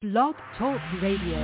Blog Talk Radio.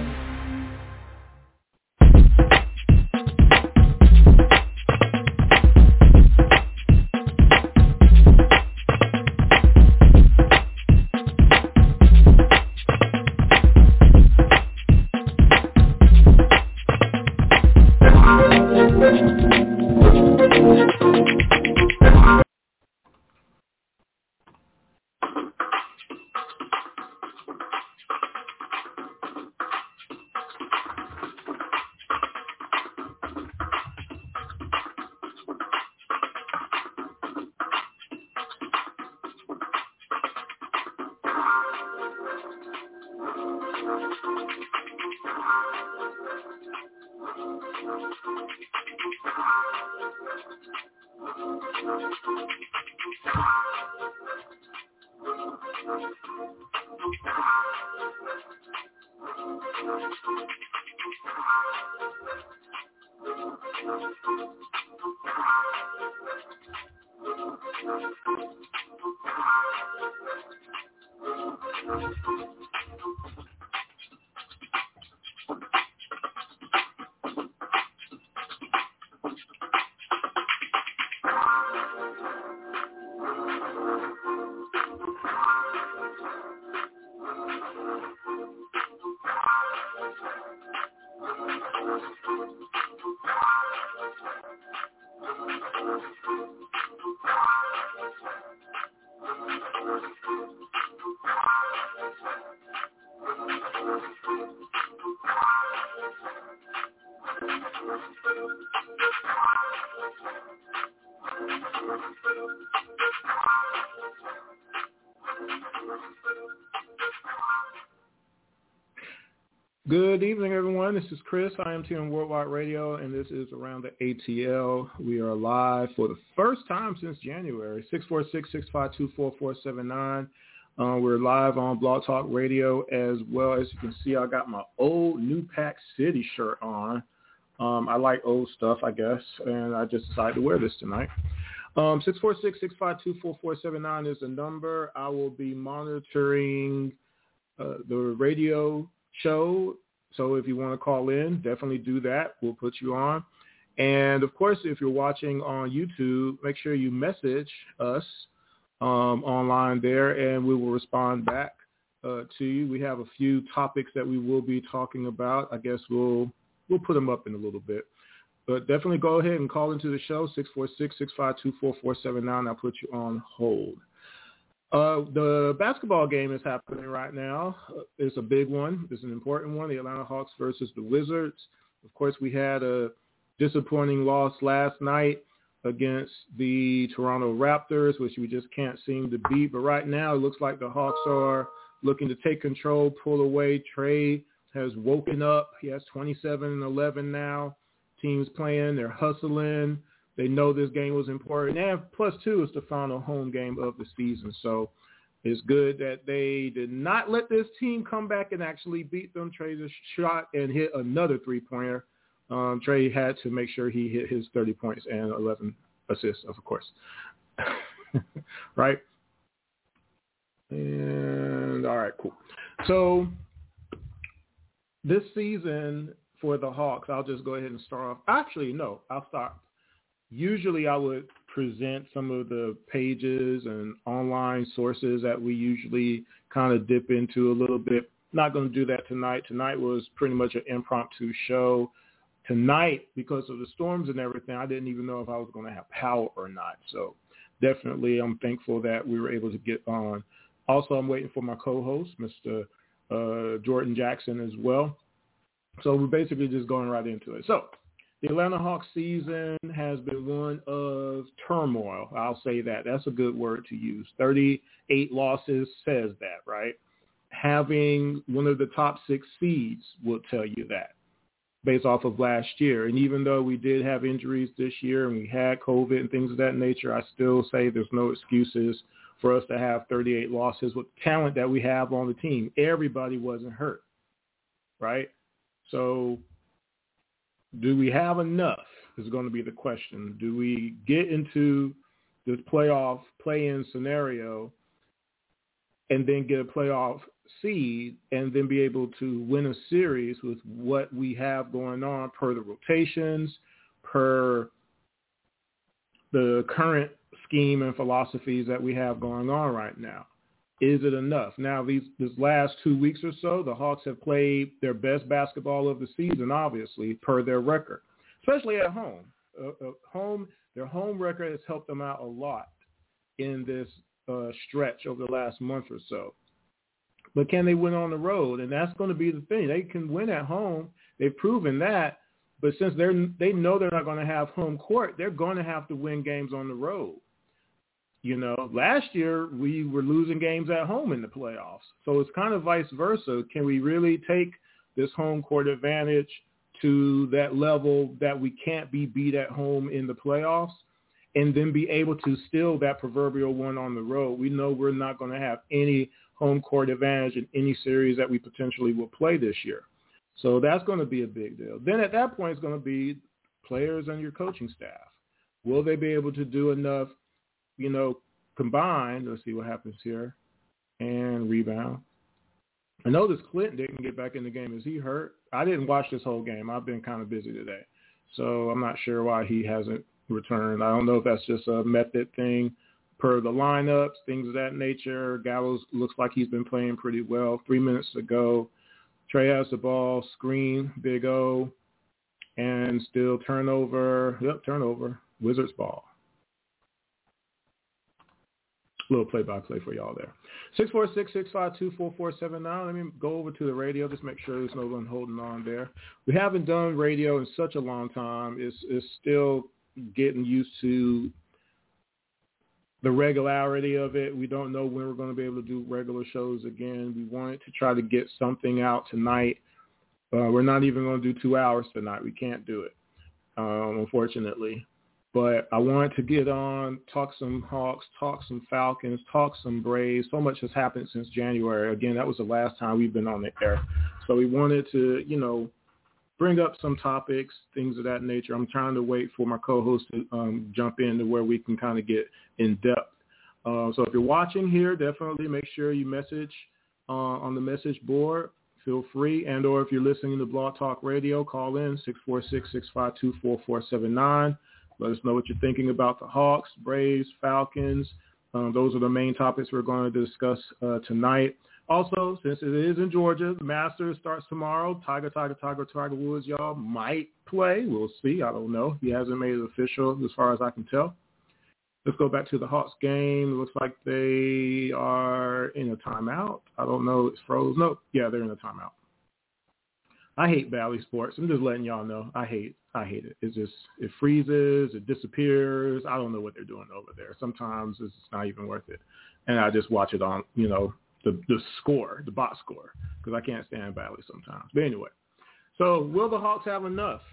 Good evening, everyone. This is Chris, IMTN Worldwide Radio, and this is Around the ATL. We are live for the first time since January, 646-652-4479. We're live on Blog Talk Radio as well. As you can see, I got my old New Pack City shirt on. I like old stuff, I guess, and I just decided to wear this tonight. 646-652-4479 is the number. I will be monitoring the radio show, so if you want to call in, definitely do that. We'll put you on. And of course, if you're watching on YouTube, make sure you message us online there, and we will respond back to you. We have a few topics that we will be talking about. I guess we'll put them up in a little bit, but definitely go ahead and call into the show, 646-652-4479. I'll put you on hold. The basketball game is happening right now. It's a big one. It's an important one, the Atlanta Hawks versus the Wizards. Of course, we had a disappointing loss last night against the Toronto Raptors, which we just can't seem to beat. But right now, it looks like the Hawks are looking to take control, pull away. Trey has woken up. He has 27-11 now. Teams playing. They're hustling. They know this game was important. And plus, two, it's the final home game of the season. So it's good that they did not let this team come back and actually beat them. Trey just shot and hit another three-pointer. Trey had to make sure he hit his 30 points and 11 assists, of course. Right? And all right, cool. So this season for the Hawks, I'll just go ahead and start off. Actually, no, I'll start. Usually I would present some of the pages and online sources that we usually kind of dip into a little bit. Not going to do that tonight. Tonight was pretty much an impromptu show. Tonight, because of the storms and everything, I didn't even know if I was going to have power or not. So definitely I'm thankful that we were able to get on. Also, I'm waiting for my co-host, Mr. Jordan Jackson, as well. So we're basically just going right into it. So the Atlanta Hawks season has been one of turmoil. I'll say that. That's a good word to use. 38 losses says that, right? Having one of the top 6 seeds will tell you that based off of last year. And even though we did have injuries this year and we had COVID and things of that nature, I still say there's no excuses for us to have 38 losses with the talent that we have on the team. Everybody wasn't hurt, right? So do we have enough is going to be the question. Do we get into this playoff play-in scenario and then get a playoff seed and then be able to win a series with what we have going on per the rotations, per the current scheme and philosophies that we have going on right now. Is it enough? Now, this last 2 weeks or so, the Hawks have played their best basketball of the season, obviously, per their record, especially at home. Their home record has helped them out a lot in this stretch over the last month or so. But can they win on the road? And that's going to be the thing. They can win at home. They've proven that. But since they know they're not going to have home court, they're going to have to win games on the road. You know, last year we were losing games at home in the playoffs. So it's kind of vice versa. Can we really take this home court advantage to that level that we can't be beat at home in the playoffs and then be able to steal that proverbial one on the road? We know we're not going to have any home court advantage in any series that we potentially will play this year. So that's going to be a big deal. Then at that point, it's going to be players and your coaching staff. Will they be able to do enough, you know, combined? Let's see what happens here. And rebound. I noticed Clinton didn't get back in the game. Is he hurt? I didn't watch this whole game. I've been kind of busy today. So I'm not sure why he hasn't returned. I don't know if that's just a method thing per the lineups, things of that nature. Gallows looks like he's been playing pretty well. 3 minutes to go. Trey has the ball, screen, Big O, and still turnover. Yep, turnover. Wizards ball. A little play-by-play for y'all there. 646-652-4479. Let me go over to the radio, just make sure there's no one holding on there. We haven't done radio in such a long time. It's still getting used to the regularity of it. We don't know when we're going to be able to do regular shows again. We wanted to try to get something out tonight. We're not even going to do 2 hours tonight. We can't do it, unfortunately. But I wanted to get on, talk some Hawks, talk some Falcons, talk some Braves. So much has happened since January. Again, that was the last time we've been on the air. So we wanted to, you know, bring up some topics, things of that nature. I'm trying to wait for my co-host to jump in to where we can kind of get in depth. So if you're watching here, definitely make sure you message on the message board. Feel free. And or if you're listening to Blog Talk Radio, call in 646-652-4479. Let us know what you're thinking about the Hawks, Braves, Falcons. Those are the main topics we're going to discuss tonight. Also, since it is in Georgia, the Masters starts tomorrow. Tiger Woods, y'all might play. We'll see. I don't know. He hasn't made it official as far as I can tell. Let's go back to the Hawks game. It looks like they are in a timeout. I don't know. It's froze. No. Yeah, they're in a timeout. I hate Bally Sports. I'm just letting y'all know. I hate it. It's just, it freezes, it disappears. I don't know what they're doing over there. Sometimes it's not even worth it. And I just watch it on, you know, the score, the box score, because I can't stand Bally sometimes. But anyway, so will the Hawks have enough?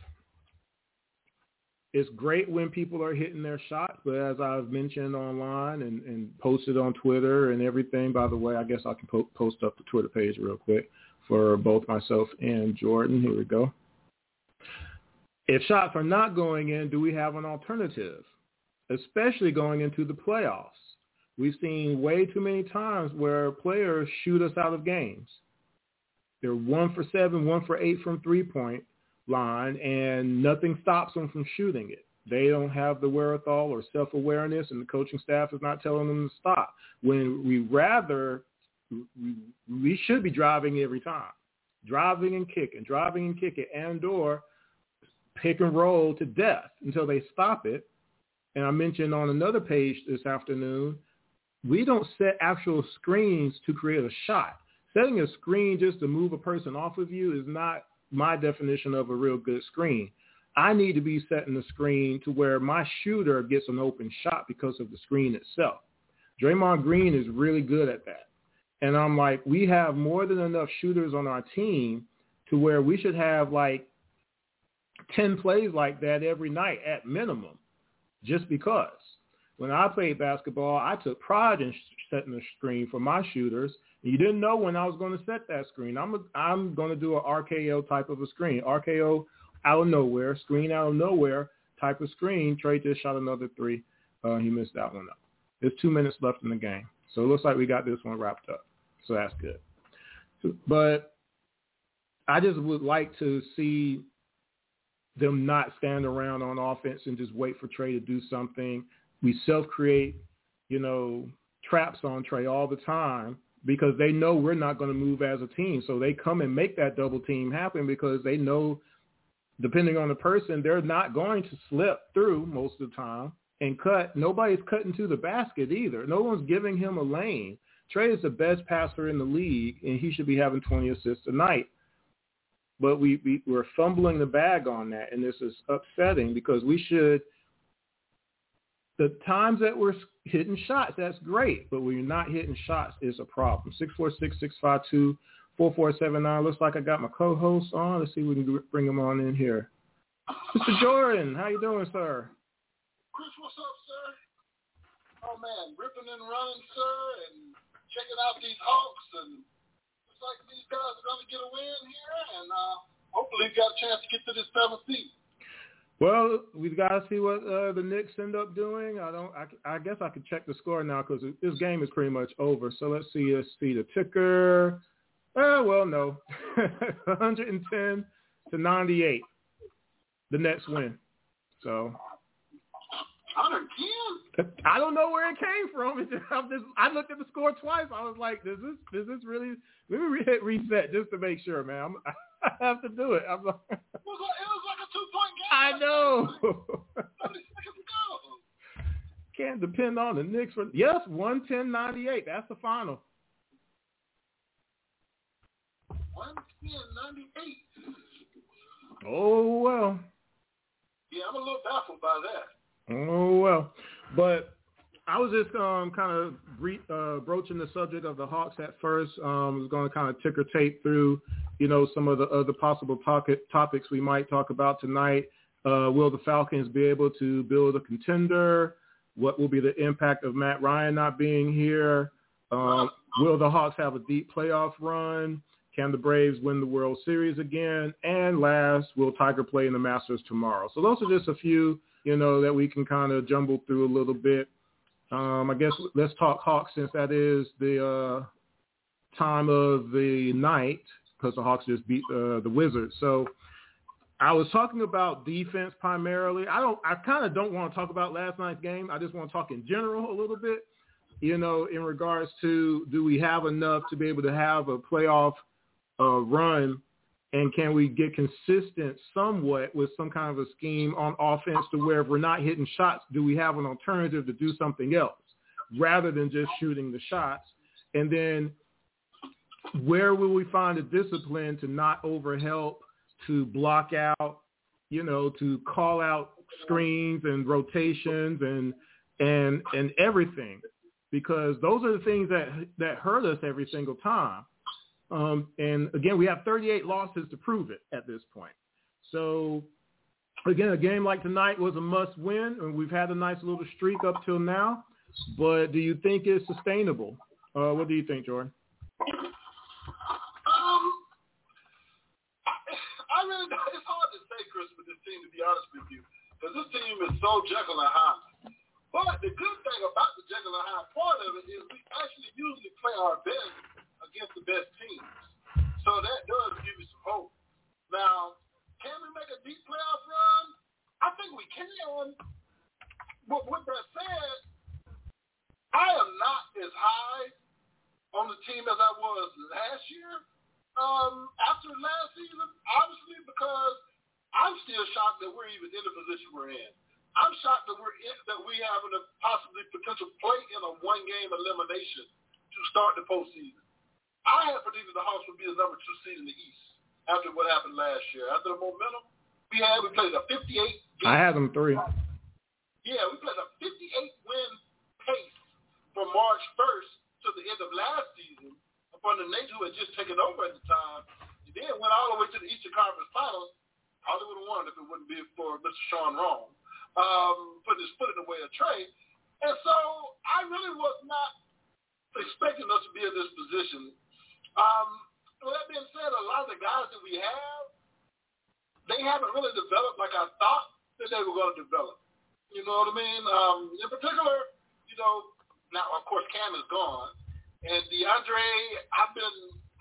It's great when people are hitting their shots, but as I've mentioned online and posted on Twitter and everything, by the way, I guess I can post up the Twitter page real quick for both myself and Jordan. Here we go. If shots are not going in, do we have an alternative, especially going into the playoffs? We've seen way too many times where players shoot us out of games. They're 1 for 7, 1 for 8 from three-point line, and nothing stops them from shooting it. They don't have the wherewithal or self-awareness, and the coaching staff is not telling them to stop. When we should be driving every time, driving and kicking, and or pick and roll to death until they stop it. And I mentioned on another page this afternoon, we don't set actual screens to create a shot. Setting a screen just to move a person off of you is not my definition of a real good screen. I need to be setting the screen to where my shooter gets an open shot because of the screen itself. Draymond Green is really good at that. And I'm like, we have more than enough shooters on our team to where we should have like 10 plays like that every night at minimum, just because. When I played basketball, I took pride in setting a screen for my shooters. You didn't know when I was going to set that screen. I'm going to do an RKO type of a screen. RKO out of nowhere, screen out of nowhere type of screen. Trey just shot another three. He missed that one up. There's 2 minutes left in the game. So it looks like we got this one wrapped up. So that's good. But I just would like to see them not stand around on offense and just wait for Trey to do something. We self-create, traps on Trey all the time because they know we're not going to move as a team. So they come and make that double team happen because they know, depending on the person, they're not going to slip through most of the time and cut. Nobody's cutting to the basket either. No one's giving him a lane. Trey is the best passer in the league, and he should be having 20 assists a night. But we're fumbling the bag on that, and this is upsetting because we should – the times that we're hitting shots, that's great, but when you're not hitting shots, it's a problem. 646-652-4479. Looks like I got my co-host on. Let's see if we can bring him on in here. Mr. Jordan, how you doing, sir? Chris, what's up, sir? Oh, man, ripping and running, sir, and checking out these Hawks, and looks like these guys are going to get a win here, and hopefully got a chance to get to this 7th seed. Well, we've got to see what the Knicks end up doing. I guess I could check the score now because this game is pretty much over. So let's see the ticker. Well, no. 110-98. The Nets win. So 110? I don't know where it came from. I looked at the score twice. I was like, does this really? Let me hit reset just to make sure, man. I have to do it. I'm like, it was like a 2-point game. I know. 30 seconds ago. Can't depend on the Knicks. Yes, 110-98. That's the final. 110-98. Oh, well. Yeah, I'm a little baffled by that. Oh, well. But I was just kind of broaching the subject of the Hawks at first. I was going to kind of ticker tape through, some of the other possible topics we might talk about tonight. Will the Falcons be able to build a contender? What will be the impact of Matt Ryan not being here? Will the Hawks have a deep playoff run? Can the Braves win the World Series again? And last, will Tiger play in the Masters tomorrow? So those are just a few, that we can kind of jumble through a little bit. I guess let's talk Hawks since that is the time of the night because the Hawks just beat the Wizards. So I was talking about defense primarily. I kind of don't want to talk about last night's game. I just want to talk in general a little bit, in regards to do we have enough to be able to have a playoff run, and can we get consistent somewhat with some kind of a scheme on offense to where if we're not hitting shots, do we have an alternative to do something else rather than just shooting the shots? And then where will we find the discipline to not overhelp, to block out, to call out screens and rotations and everything? Because those are the things that hurt us every single time. And again, we have 38 losses to prove it at this point. So again, a game like tonight was a must win, and we've had a nice little streak up till now. But do you think it's sustainable? What do you think, Jordan? I really don't. It's hard to say, Chris, with this team, to be honest with you, because this team is so Jekyll and Hyde. But the good thing about the Jekyll and Hyde part of it is we actually usually play our best against the best teams. So that does give you some hope. Now, can we make a deep playoff run? I think we can. But with that said, I am not as high on the team as I was last year after last season, obviously, because I'm still shocked that we're even in the position we're in. I'm shocked that we have a possibly potential play in a one-game elimination to start the postseason. I had predicted the Hawks would be the number 2 seed in the East after what happened last year. After the momentum we played a 58 game. I had them 3. Yeah, we played a 58-win pace from March 1st to the end of last season upon the Nate who had just taken over at the time. He then went all the way to the Eastern Conference Finals. Probably would have won if it wouldn't be for Mr. Sean Rome putting his foot in the way of trade. And so I really was not expecting us to be in this position. With that being said, a lot of the guys that we have, they haven't really developed like I thought that they were going to develop. You know what I mean? In particular, now, of course, Cam is gone. And DeAndre, I've been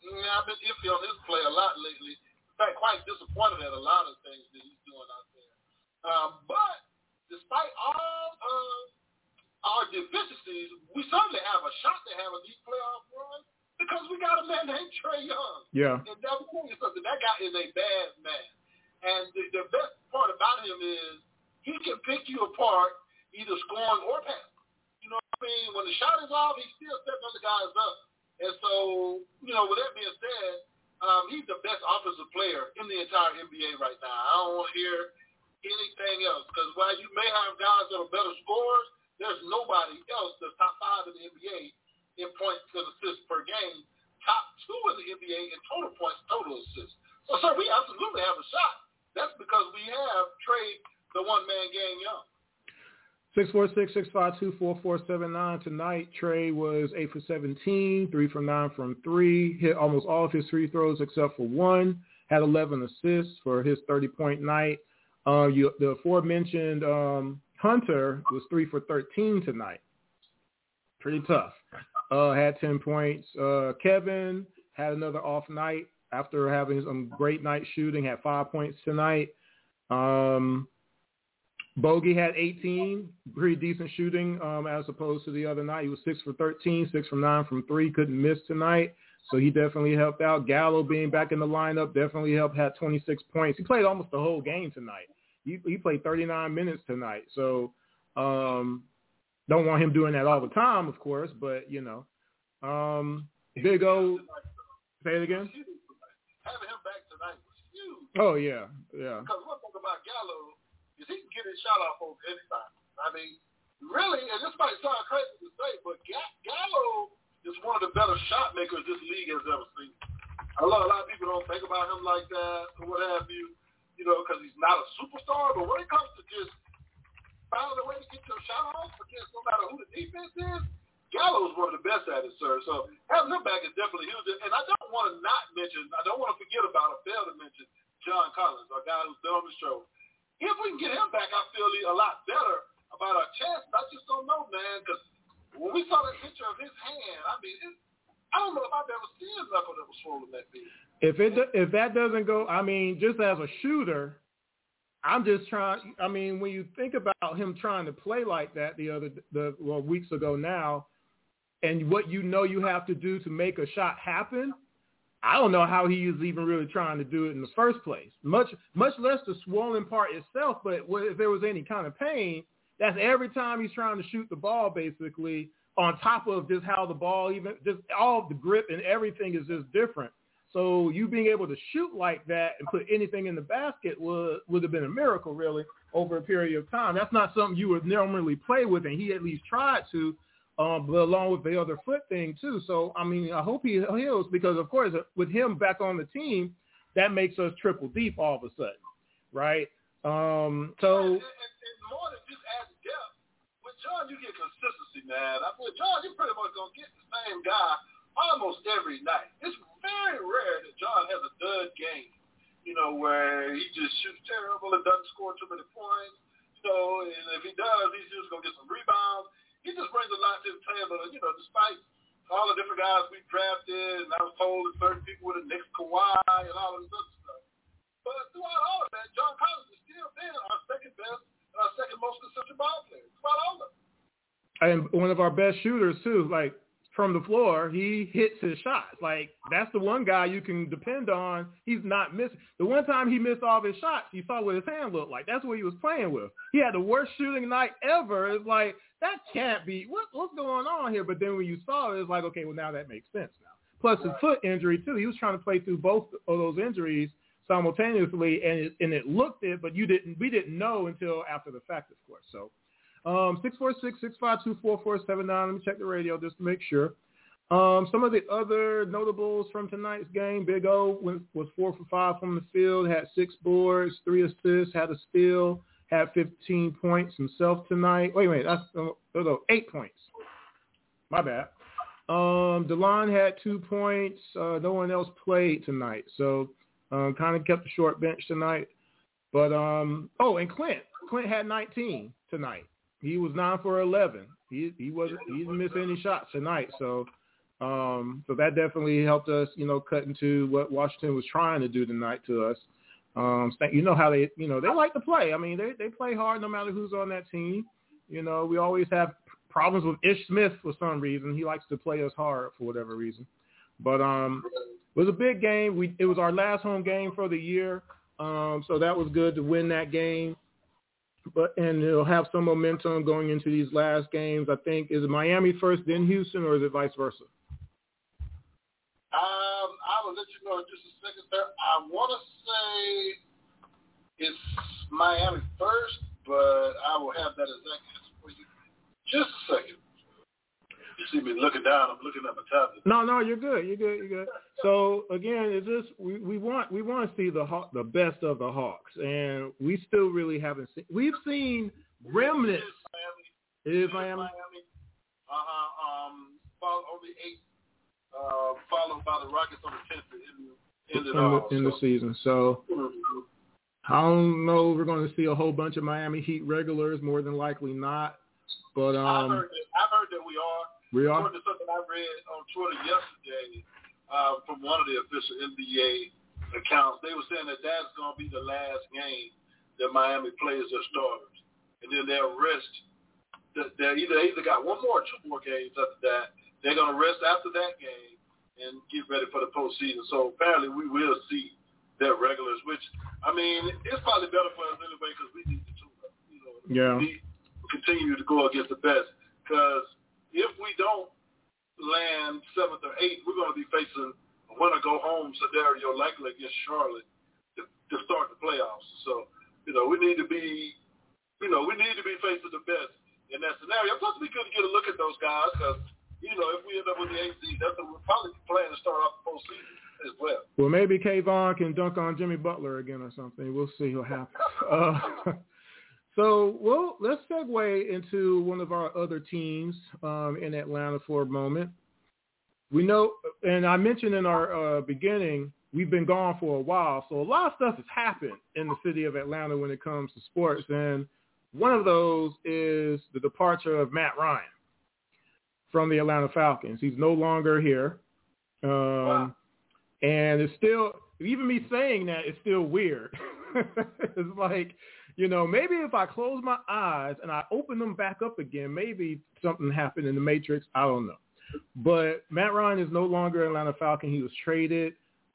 I've been iffy on his play a lot lately. In fact, quite disappointed at a lot of things that he's doing out there. But despite all of our deficiencies, we certainly have a shot to have a deep playoff run because we got a man named Trae Young. Yeah. And that will tell you something. That guy is a bad man. And the best part about him is he can pick you apart either scoring or passing. You know what I mean? When the shot is off, he's still setting other guys up. And so, with that being said, he's the best offensive player in the entire NBA right now. I don't want to hear anything else because while you may have guys that are better scorers, there's nobody else that's top 5 in the NBA in points and assists per game, top 2 in the NBA in total points, total assists. So, sir, we absolutely have a shot. That's because we have Trae, the one-man gang, Young. 646-652-4479. Tonight, Trae was 8 for 17, 3 from 9 from 3, hit almost all of his free throws except for one, had 11 assists for his 30-point night. The aforementioned Hunter was 3 for 13 tonight. Pretty tough. Had 10 points. Kevin had another off night after having some great night shooting, had 5 points tonight. Bogey had 18, pretty decent shooting as opposed to the other night. He was 6 for 13, 6 from 9 from 3, couldn't miss tonight. So he definitely helped out. Gallo being back in the lineup definitely helped, had 26 points. He played almost the whole game tonight. He played 39 minutes tonight. So don't want him doing that all the time, of course, but, Big O, say it again? Having him back tonight was huge. Oh, yeah. Because one thing about Gallo is he can get his shot off over anybody. I mean, really, and this might sound crazy to say, but Gallo is one of the better shot makers this league has ever seen. A lot of people don't think about him like that or what have you, because he's not a superstar. But when it comes to just finding a way to get your shot off against no matter who the defense is, Gallo's one of the best at it, sir. So having him back is definitely huge. And I don't want to forget about or fail to mention John Collins, our guy who's been on the show. If we can get him back, I feel a lot better about our chances. I just don't know, man, because when we saw that picture of his hand, I mean, I don't know if I've ever seen a knuckle that was swollen that big. If that doesn't go, I mean, just as a shooter, I'm just trying. I mean, when you think about him trying to play like that weeks ago now, and what you have to do to make a shot happen, I don't know how he is even really trying to do it in the first place. Much less the swollen part itself. But if there was any kind of pain, that's every time he's trying to shoot the ball, basically. On top of just how the ball, just all the grip and everything is just different. So you being able to shoot like that and put anything in the basket would have been a miracle, really, over a period of time. That's not something you would normally play with, and he at least tried to. But along with the other foot thing, too. So, I mean, I hope he heals because, of course, with him back on the team, that makes us triple deep all of a sudden, right? And more than just adding depth, with John, you get consistency, man. With John, you're pretty much going to get the same guy almost every night. It's very rare that John has a dud game, where he just shoots terrible and doesn't score too many points. And if he does, he's just going to get some rebounds. He just brings a lot to the table, despite all the different guys we drafted, and I was told that certain people were the next Kawhi and all of this other stuff. But throughout all of that, John Collins has still been our second best and our second most consistent ball player. Throughout all of it. And one of our best shooters, too, like from the floor, he hits his shots. Like, that's the one guy you can depend on. He's not missing. The one time he missed all of his shots, you saw what his hand looked like. That's what he was playing with. He had the worst shooting night ever. It's like, that can't be. What's going on here? But then when you saw it, it's like, okay, well, now that makes sense now. Plus his foot injury, too. He was trying to play through both of those injuries simultaneously, and it looked it, but we didn't know until after the fact, of course. So 646-652-4479. Let me check the radio just to make sure. Some of the other notables from tonight's game, Big O was 4 for 5 from the field, had 6 boards, 3 assists, had a steal, had 15 points himself tonight. Wait, that's 8 points. My bad. DeLon had 2 points. No one else played tonight, so kind of kept a short bench tonight. But and Clint had 19 tonight. He was 9 for 11. He didn't miss any shots tonight. So So that definitely helped us, cut into what Washington was trying to do tonight to us. You know how they like to play. I mean, they play hard no matter who's on that team. We always have problems with Ish Smith for some reason. He likes to play us hard for whatever reason. But it was a big game. It was our last home game for the year. So that was good to win that game. And it'll have some momentum going into these last games. I think, is it Miami first, then Houston, or is it vice versa? I will let you know in just a second there. I want to say it's Miami first, but I will have that exact answer for you. Just a second. You see me looking down. I'm looking at my tablet. No, you're good. You're good. So again, it's just we want to see the best of the Hawks, and we still really haven't seen. We've seen remnants. It is Miami. On the 8th, followed by the Rockets on the 10th in the season. So I don't know. We're going to see a whole bunch of Miami Heat regulars. More than likely not. But I've heard that we are. We are. According to something I read on Twitter yesterday from one of the official NBA accounts, they were saying that that's going to be the last game that Miami plays their starters, and then they'll rest. They either got one more or two more games after that. They're going to rest after that game and get ready for the postseason. So apparently we will see their regulars, which, I mean, it's probably better for us anyway because we need to, we continue to go against the best. Because if we don't land 7th or 8th, we're going to be facing a winner-go-home scenario likely against Charlotte to start the playoffs. So, we need to be, facing the best in that scenario. Plus, we couldn't get a look at those guys because, if we end up with the 8th seed, that's what we're probably planning to start off the postseason as well. Well, maybe Kayvon can dunk on Jimmy Butler again or something. We'll see what happens. So, let's segue into one of our other teams in Atlanta for a moment. We know, and I mentioned in our beginning, we've been gone for a while, so a lot of stuff has happened in the city of Atlanta when it comes to sports, and one of those is the departure of Matt Ryan from the Atlanta Falcons. He's no longer here. Wow. And it's still, even me saying that, it's still weird. It's like, maybe if I close my eyes and I open them back up again, maybe something happened in the Matrix. I don't know. But Matt Ryan is no longer an Atlanta Falcon. He was traded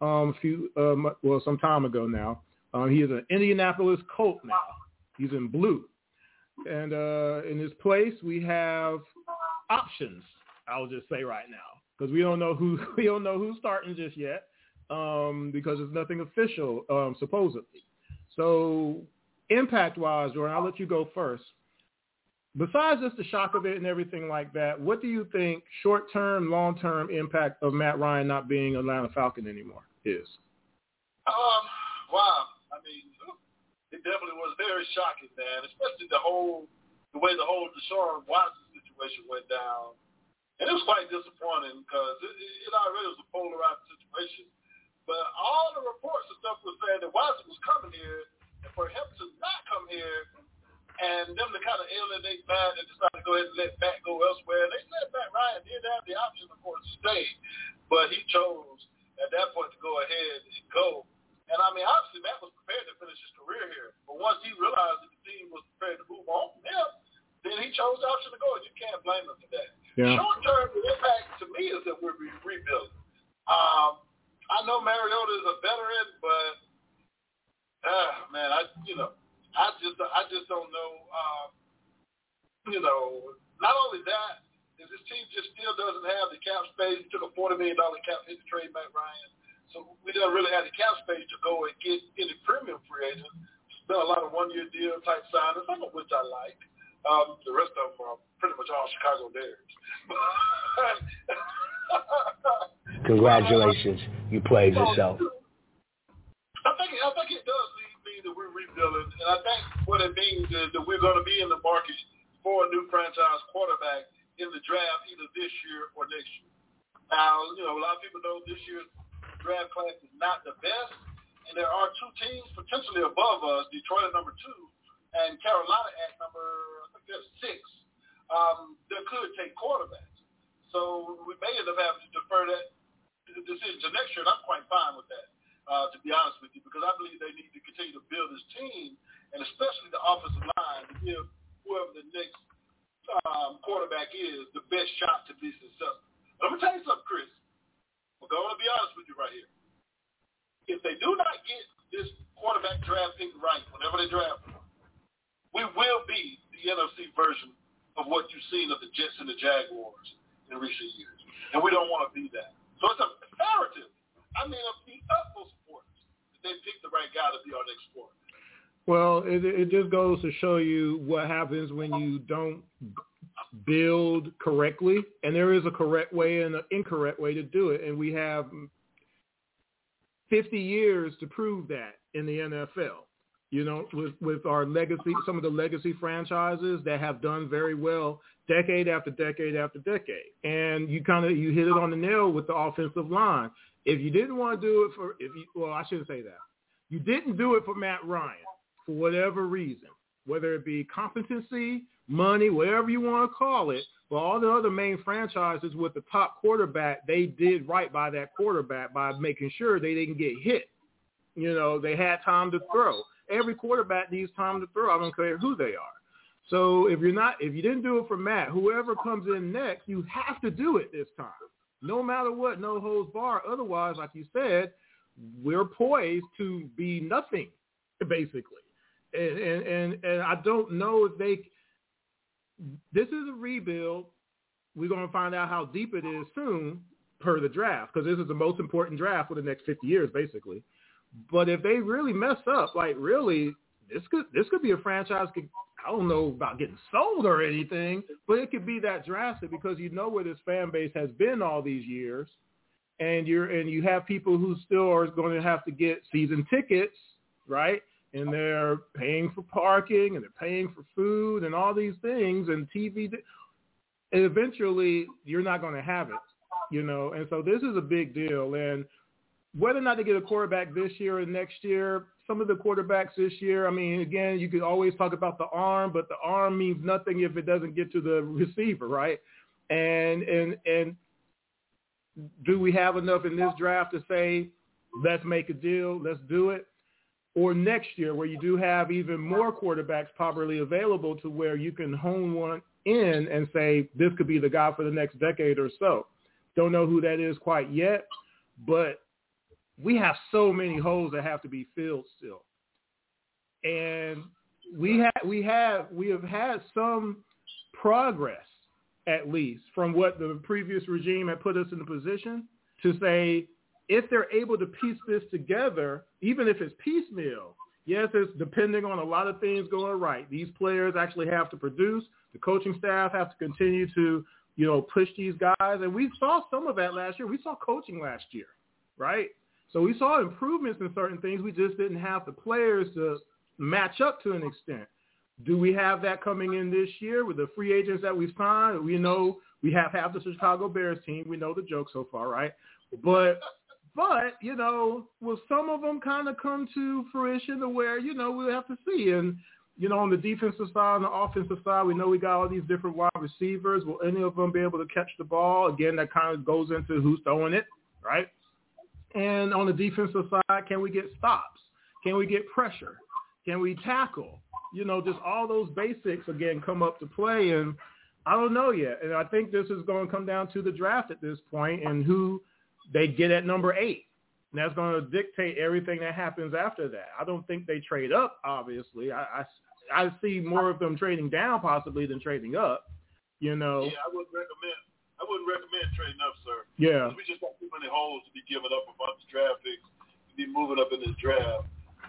some time ago now. He is an Indianapolis Colt now. He's in blue. And in his place, we have options, I'll just say right now, because we don't know who's starting just yet, because there's nothing official, supposedly. So impact-wise, Jordan, I'll let you go first. Besides just the shock of it and everything like that, what do you think short-term, long-term impact of Matt Ryan not being Atlanta Falcon anymore is? Wow. I mean, it definitely was very shocking, man, especially the way the whole Deshaun Watson situation went down. And it was quite disappointing because it already was a polarized situation. But all the reports and stuff was saying that Watson was coming here, and for him to not come here and them to kind of alienate Matt and decide to go ahead and let Matt go elsewhere. They said Matt Ryan did have the option, of course, to stay, but he chose at that point to go ahead and go. And, I mean, obviously Matt was prepared to finish his career here, but once he realized that the team was prepared to move on from him, then he chose the option to go, and you can't blame him for that. Yeah. Short-term, the impact to me is that we're rebuilding. I know Mariota is a veteran, but man, I just don't know. Not only that, is this team just still doesn't have the cap space. It took a $40 million cap hit to trade Matt Ryan, so we don't really have the cap space to go and get any premium free agents. Spent a lot of one-year deal type signings, some of which I like. The rest of them are pretty much all Chicago Bears. Congratulations, you played yourself. I think it does mean that we're rebuilding, and I think what it means is that we're going to be in the market for a new franchise quarterback in the draft either this year or next year. Now, a lot of people know this year's draft class is not the best, and there are two teams potentially above us, Detroit at number 2 and Carolina at number, I think there's 6, that could take quarterbacks. So we may end up having to defer that decision to next year, and I'm quite fine with that, to be honest with you, because I believe they need to continue to build this team, and especially the offensive line, to give whoever the next quarterback is the best shot to be successful. But I'm going to tell you something, Chris. I'm going to be honest with you right here. If they do not get this quarterback draft pick right, whenever they draft him, we will be the NFC version of what you've seen of the Jets and the Jaguars in recent years. And we don't want to be that. So it's imperative, of the utmost importance, that they pick the right guy to be our next quarterback. Well, it just goes to show you what happens when you don't build correctly. And there is a correct way and an incorrect way to do it. And we have 50 years to prove that in the NFL. You know, with our legacy, some of the legacy franchises that have done very well decade after decade after decade. And you hit it on the nail with the offensive line. If you didn't want to do it I shouldn't say that. You didn't do it for Matt Ryan for whatever reason, whether it be competency, money, whatever you want to call it. But all the other main franchises with the top quarterback, they did right by that quarterback by making sure they didn't get hit. You know, they had time to throw. Every quarterback needs time to throw. I don't care who they are. So if you didn't do it for Matt, whoever comes in next, you have to do it this time. No matter what, no holds barred. Otherwise, like you said, we're poised to be nothing, basically. And I don't know if this is a rebuild. We're going to find out how deep it is soon per the draft, because this is the most important draft for the next 50 years, basically. But if they really mess up, like really, this could be a franchise. I don't know about getting sold or anything, but it could be that drastic because you know where this fan base has been all these years, and you have people who still are going to have to get season tickets, right? And they're paying for parking and they're paying for food and all these things and TV. And eventually, you're not going to have it, you know. And so this is a big deal. And whether or not they get a quarterback this year or next year, some of the quarterbacks this year, I mean, again, you could always talk about the arm, but the arm means nothing if it doesn't get to the receiver, right? And do we have enough in this draft to say, let's make a deal, let's do it? Or next year where you do have even more quarterbacks properly available to where you can hone one in and say, this could be the guy for the next decade or so. Don't know who that is quite yet, but we have so many holes that have to be filled still. And we have had some progress, at least, from what the previous regime had put us in the position to say, if they're able to piece this together, even if it's piecemeal, yes, it's depending on a lot of things going right. These players actually have to produce. The coaching staff have to continue to, you know, push these guys. And we saw some of that last year. We saw coaching last year, right? So we saw improvements in certain things. We just didn't have the players to match up to an extent. Do we have that coming in this year with the free agents that we've signed? We know we have half the Chicago Bears team. We know the joke so far, right? But you know, will some of them kind of come to fruition to where, you know, we'll have to see. And, you know, on the defensive side, on the offensive side, we know we got all these different wide receivers. Will any of them be able to catch the ball? Again, that kind of goes into who's throwing it, right? And on the defensive side, can we get stops? Can we get pressure? Can we tackle? You know, just all those basics, again, come up to play. And I don't know yet. And I think this is going to come down to the draft at this point and who they get at number 8. And that's going to dictate everything that happens after that. I don't think they trade up, obviously. I see more of them trading down possibly than trading up, you know. Yeah, I wouldn't recommend trading up, sir. Yeah. We just got too many holes to be giving up a bunch of draft picks to be moving up in this draft.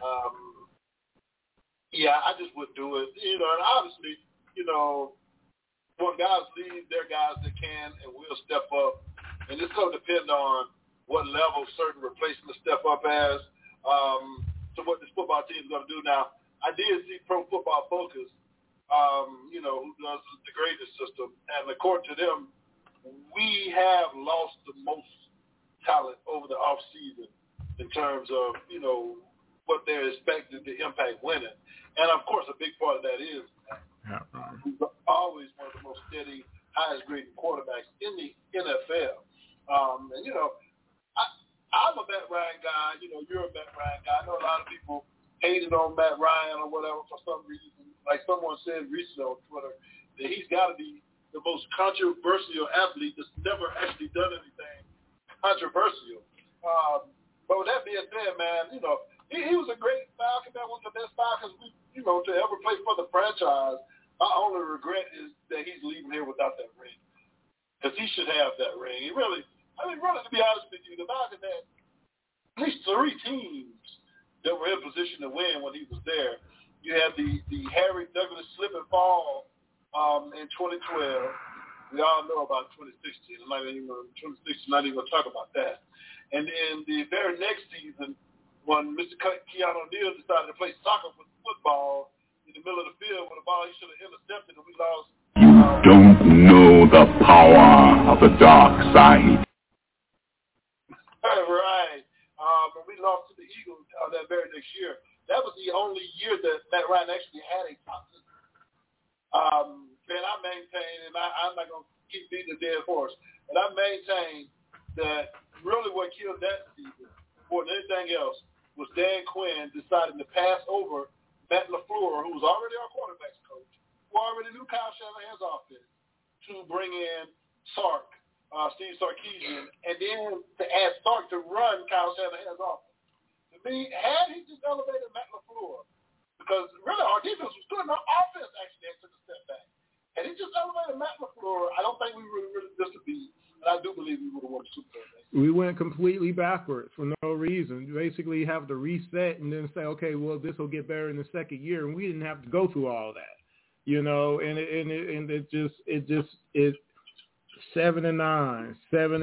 Yeah, I just wouldn't do it. You know, and obviously, you know, when guys leave, they're guys that can and will step up. And it's going to depend on what level certain replacements step up as to what this football team is going to do. Now, I did see Pro Football Focus, you know, who does the grading system. And according to them, we have lost the most talent over the offseason in terms of, you know, what they're expected to impact winning. And, of course, a big part of that is we've always one of the most steady highest graded quarterbacks in the NFL. And, you know, I'm a Matt Ryan guy. You know, you're a Matt Ryan guy. I know a lot of people hated on Matt Ryan or whatever for some reason. Like someone said recently on Twitter that he's got to be the most controversial athlete that's never actually done anything controversial. But with that being said, man, you know, he was a great Falcon. That was the best Falcons to ever play for the franchise. My only regret is that he's leaving here without that ring, because he should have that ring. He really, to be honest with you, the Falcons had at least 3 teams that were in position to win when he was there. You had the Harry Douglas slip and fall in 2012. We all know about 2016. I'm not even going to talk about that. And then the very next season, when Mr. Keanu O'Neal decided to play soccer with football in the middle of the field with a ball he should have intercepted, and we lost. You don't know the power of the dark side. Right. And we lost to the Eagles that very next year. That was the only year that Matt Ryan actually had a top seed. And I maintain, and I'm not going to keep beating the dead horse, but I maintain that really what killed that season more than anything else was Dan Quinn deciding to pass over Matt LaFleur, who was already our quarterbacks coach, who already knew Kyle Shanahan's offense, to bring in Sark, Steve Sarkisian, and then to add Sark to run Kyle Shanahan's offense. To me, had he just elevated Matt LaFleur, because really our defense was good, and our offense actually had took a step back. Had he just elevated Matt LaFleur, I don't think we would have really missed a beat, and I do believe we would have won the Super Bowl. We went completely backwards for no reason. You basically have to reset and then say, okay, well, this will get better in the second year, and we didn't have to go through all that, you know. And it just 7-9,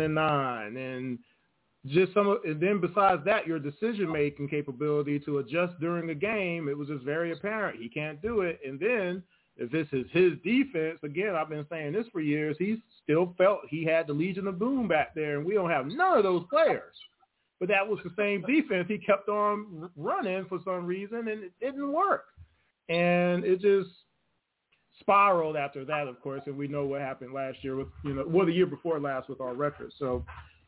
and just and then besides that, your decision-making capability to adjust during the game, it was just very apparent. He can't do it. And then if this is his defense, again, I've been saying this for years, he still felt he had the Legion of Boom back there, and we don't have none of those players. But that was the same defense. He kept on running for some reason, and it didn't work. And it just spiraled after that, of course, and we know what happened last year with, the year before last with our records. So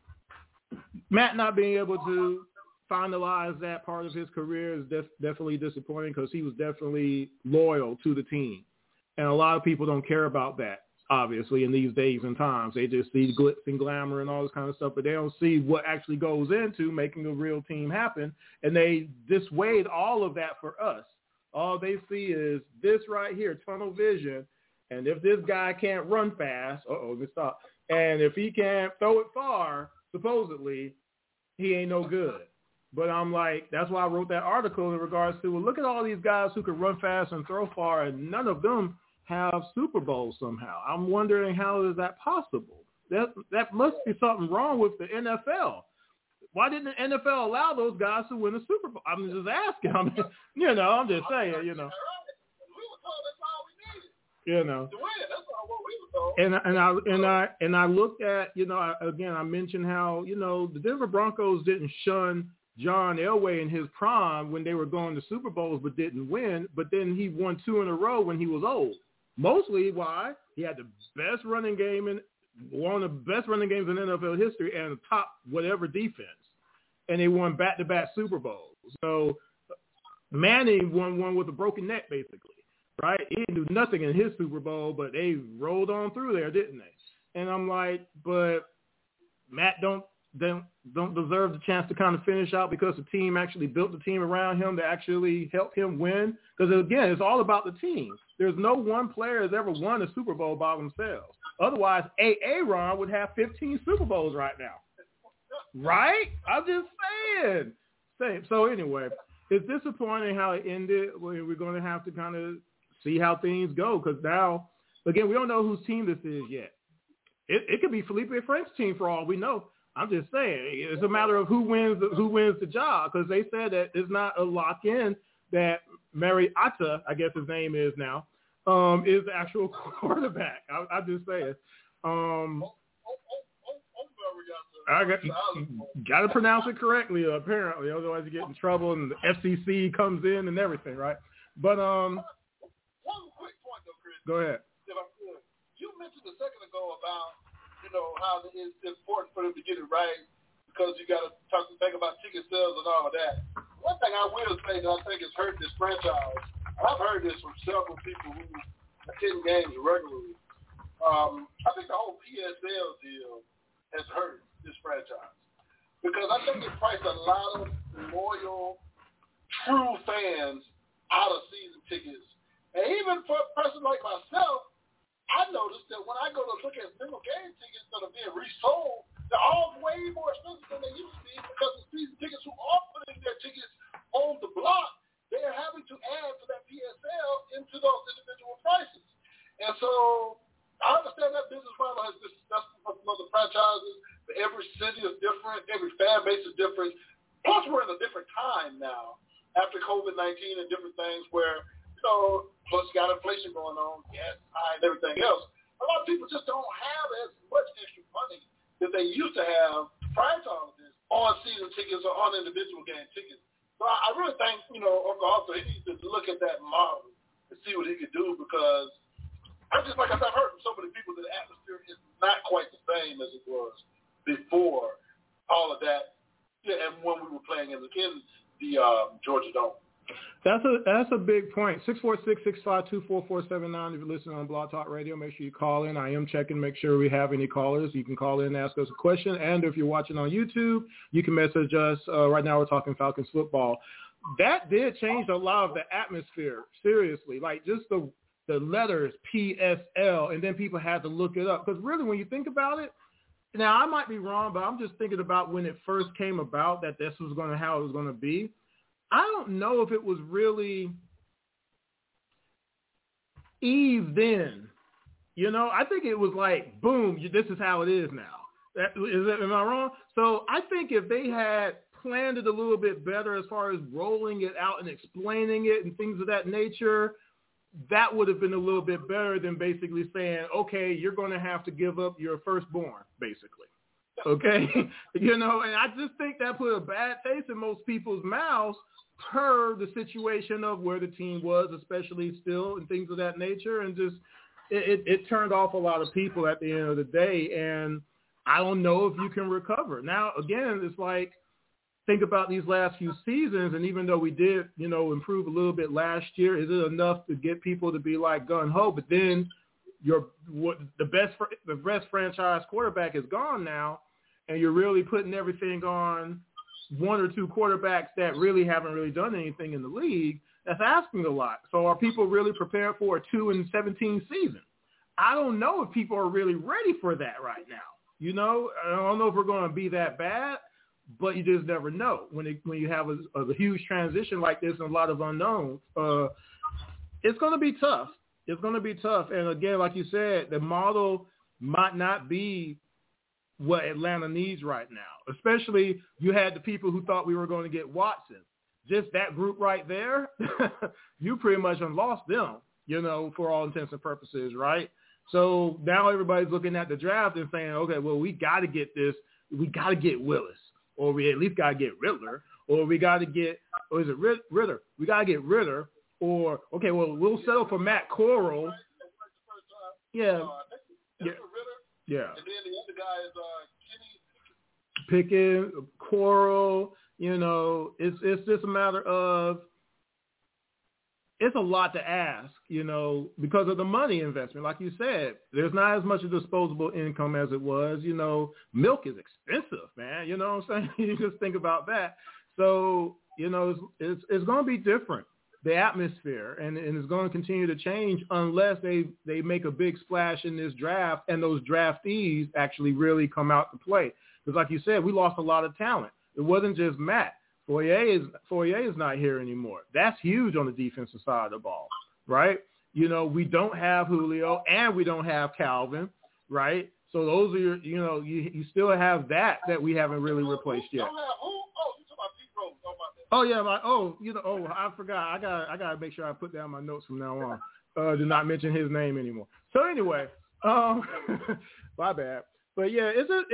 Matt not being able to finalize that part of his career is definitely disappointing, because he was definitely loyal to the team. And a lot of people don't care about that, obviously, in these days and times. They just see glitz and glamour and all this kind of stuff, but they don't see what actually goes into making a real team happen. And they dissuade all of that for us. All they see is this right here, tunnel vision. And if this guy can't run fast, let's stop. And if he can't throw it far, supposedly, he ain't no good. But I'm like, that's why I wrote that article in regards to, well, look at all these guys who can run fast and throw far, and none of them have Super Bowls somehow. I'm wondering, how is that possible? That must be something wrong with the NFL. Why didn't the NFL allow those guys to win a Super Bowl? I'm just asking. I'm just saying, We were told that's all we needed. To win, that's all what we were told. And I looked at, again, I mentioned how, the Denver Broncos didn't shun John Elway in his prime when they were going to Super Bowls but didn't win, but then he won 2 in a row when he was old. Mostly why? He had the best running game one of the best running games in NFL history and a top whatever defense. And they won back-to-back Super Bowls. So Manning won one with a broken neck, basically, right? He didn't do nothing in his Super Bowl, but they rolled on through there, didn't they? And I'm like, but Matt don't deserve the chance to kind of finish out, because the team actually built the team around him to actually help him win. Because, again, it's all about the team. There's no one player has ever won a Super Bowl by themselves. Otherwise, Aaron would have 15 Super Bowls right now. Right? I'm just saying. So anyway, it's disappointing how it ended. We're going to have to kind of see how things go, because now, again, we don't know whose team this is yet. It could be Felipe Frank's team for all we know. I'm just saying, it's a matter of who wins the job, because they said that it's not a lock-in that Mariota, I guess his name is now, is the actual quarterback. I just say it. I got to pronounce it correctly, apparently, otherwise you get in trouble and the FCC comes in and everything, right? But one quick point, though, Chris. Go ahead. If I could. You mentioned mentioned a second ago about, how it's important for them to get it right because you got to think about ticket sales and all of that. One thing I will say that I think has hurt this franchise, and I've heard this from several people who attend games regularly. I think the whole PSL deal has hurt this franchise because I think it priced a lot of loyal, true fans out of season tickets. And even for a person like myself, I noticed that when I go to look at single game tickets that are being resold, they're all way more expensive than they used to be because the season tickets who are putting their tickets on the block, they're having to add to that PSL into those individual prices. And so I understand that business model has been successful for some other franchises, but every city is different, every fan base is different. Plus, we're in a different time now after COVID-19 and different things where, plus you got inflation going on, gas high and everything else. A lot of people just don't have as much extra money that they used to have prior to all of this on season tickets or on individual game tickets. So I really think, Uncle Arthur, he needs to look at that model and see what he can do because I've heard from so many people that the atmosphere is not quite the same as it was before all of that, and when we were playing in the Georgia Dome. That's a big point. 646-652-4479. If you're listening on Blog Talk Radio, make sure you call in. I am checking to make sure we have any callers. You can call in and ask us a question. And if you're watching on YouTube, you can message us. Right now we're talking Falcons football. That did change a lot of the atmosphere, seriously. Like just the letters PSL, and then people had to look it up. Because really when you think about it, now I might be wrong, but I'm just thinking about when it first came about that this was how it was going to be. I don't know if it was really eased in. I think it was like, boom, this is how it is now. Am I wrong? So I think if they had planned it a little bit better as far as rolling it out and explaining it and things of that nature, that would have been a little bit better than basically saying, okay, you're going to have to give up your firstborn, basically. Okay? And I just think that put a bad taste in most people's mouths per the situation of where the team was, especially still and things of that nature. And just it turned off a lot of people at the end of the day. And I don't know if you can recover. Now, again, it's like, think about these last few seasons. And even though we did, improve a little bit last year, is it enough to get people to be like gung-ho? But then the best franchise quarterback is gone now. And you're really putting everything on one or two quarterbacks that really haven't really done anything in the league. That's asking a lot. So are people really prepared for a 2-17 season? I don't know if people are really ready for that right now. I don't know if we're going to be that bad, but you just never know when you have a huge transition like this and a lot of unknowns. It's going to be tough. It's going to be tough. And again, like you said, the model might not be what Atlanta needs right now. Especially you had the people who thought we were going to get Watson. Just that group right there, you pretty much lost them, for all intents and purposes, right? So now everybody's looking at the draft and saying, okay, well, we got to get this. We got to get Willis, or we at least got to get Riddler, or we got to get, or is it Ritter? We got to get Ritter, or, okay, well, we'll settle for Matt Corral. Yeah. Yeah. And then the other guy is Kenny Pickett, Corral. It's just a matter of it's a lot to ask, because of the money investment. Like you said, there's not as much of disposable income as it was. Milk is expensive, man. You know what I'm saying? You just think about that. So, it's going to be different. The atmosphere, and it's going to continue to change unless they make a big splash in this draft and those draftees actually really come out to play. Because like you said, we lost a lot of talent. It wasn't just Matt. Foyer is not here anymore. That's huge on the defensive side of the ball, right? We don't have Julio and we don't have Calvin, right? So those are you still have that we haven't really replaced yet. Oh yeah, I forgot. I gotta make sure I put that in my notes from now on. Do not mention his name anymore. So anyway, my bad. But yeah,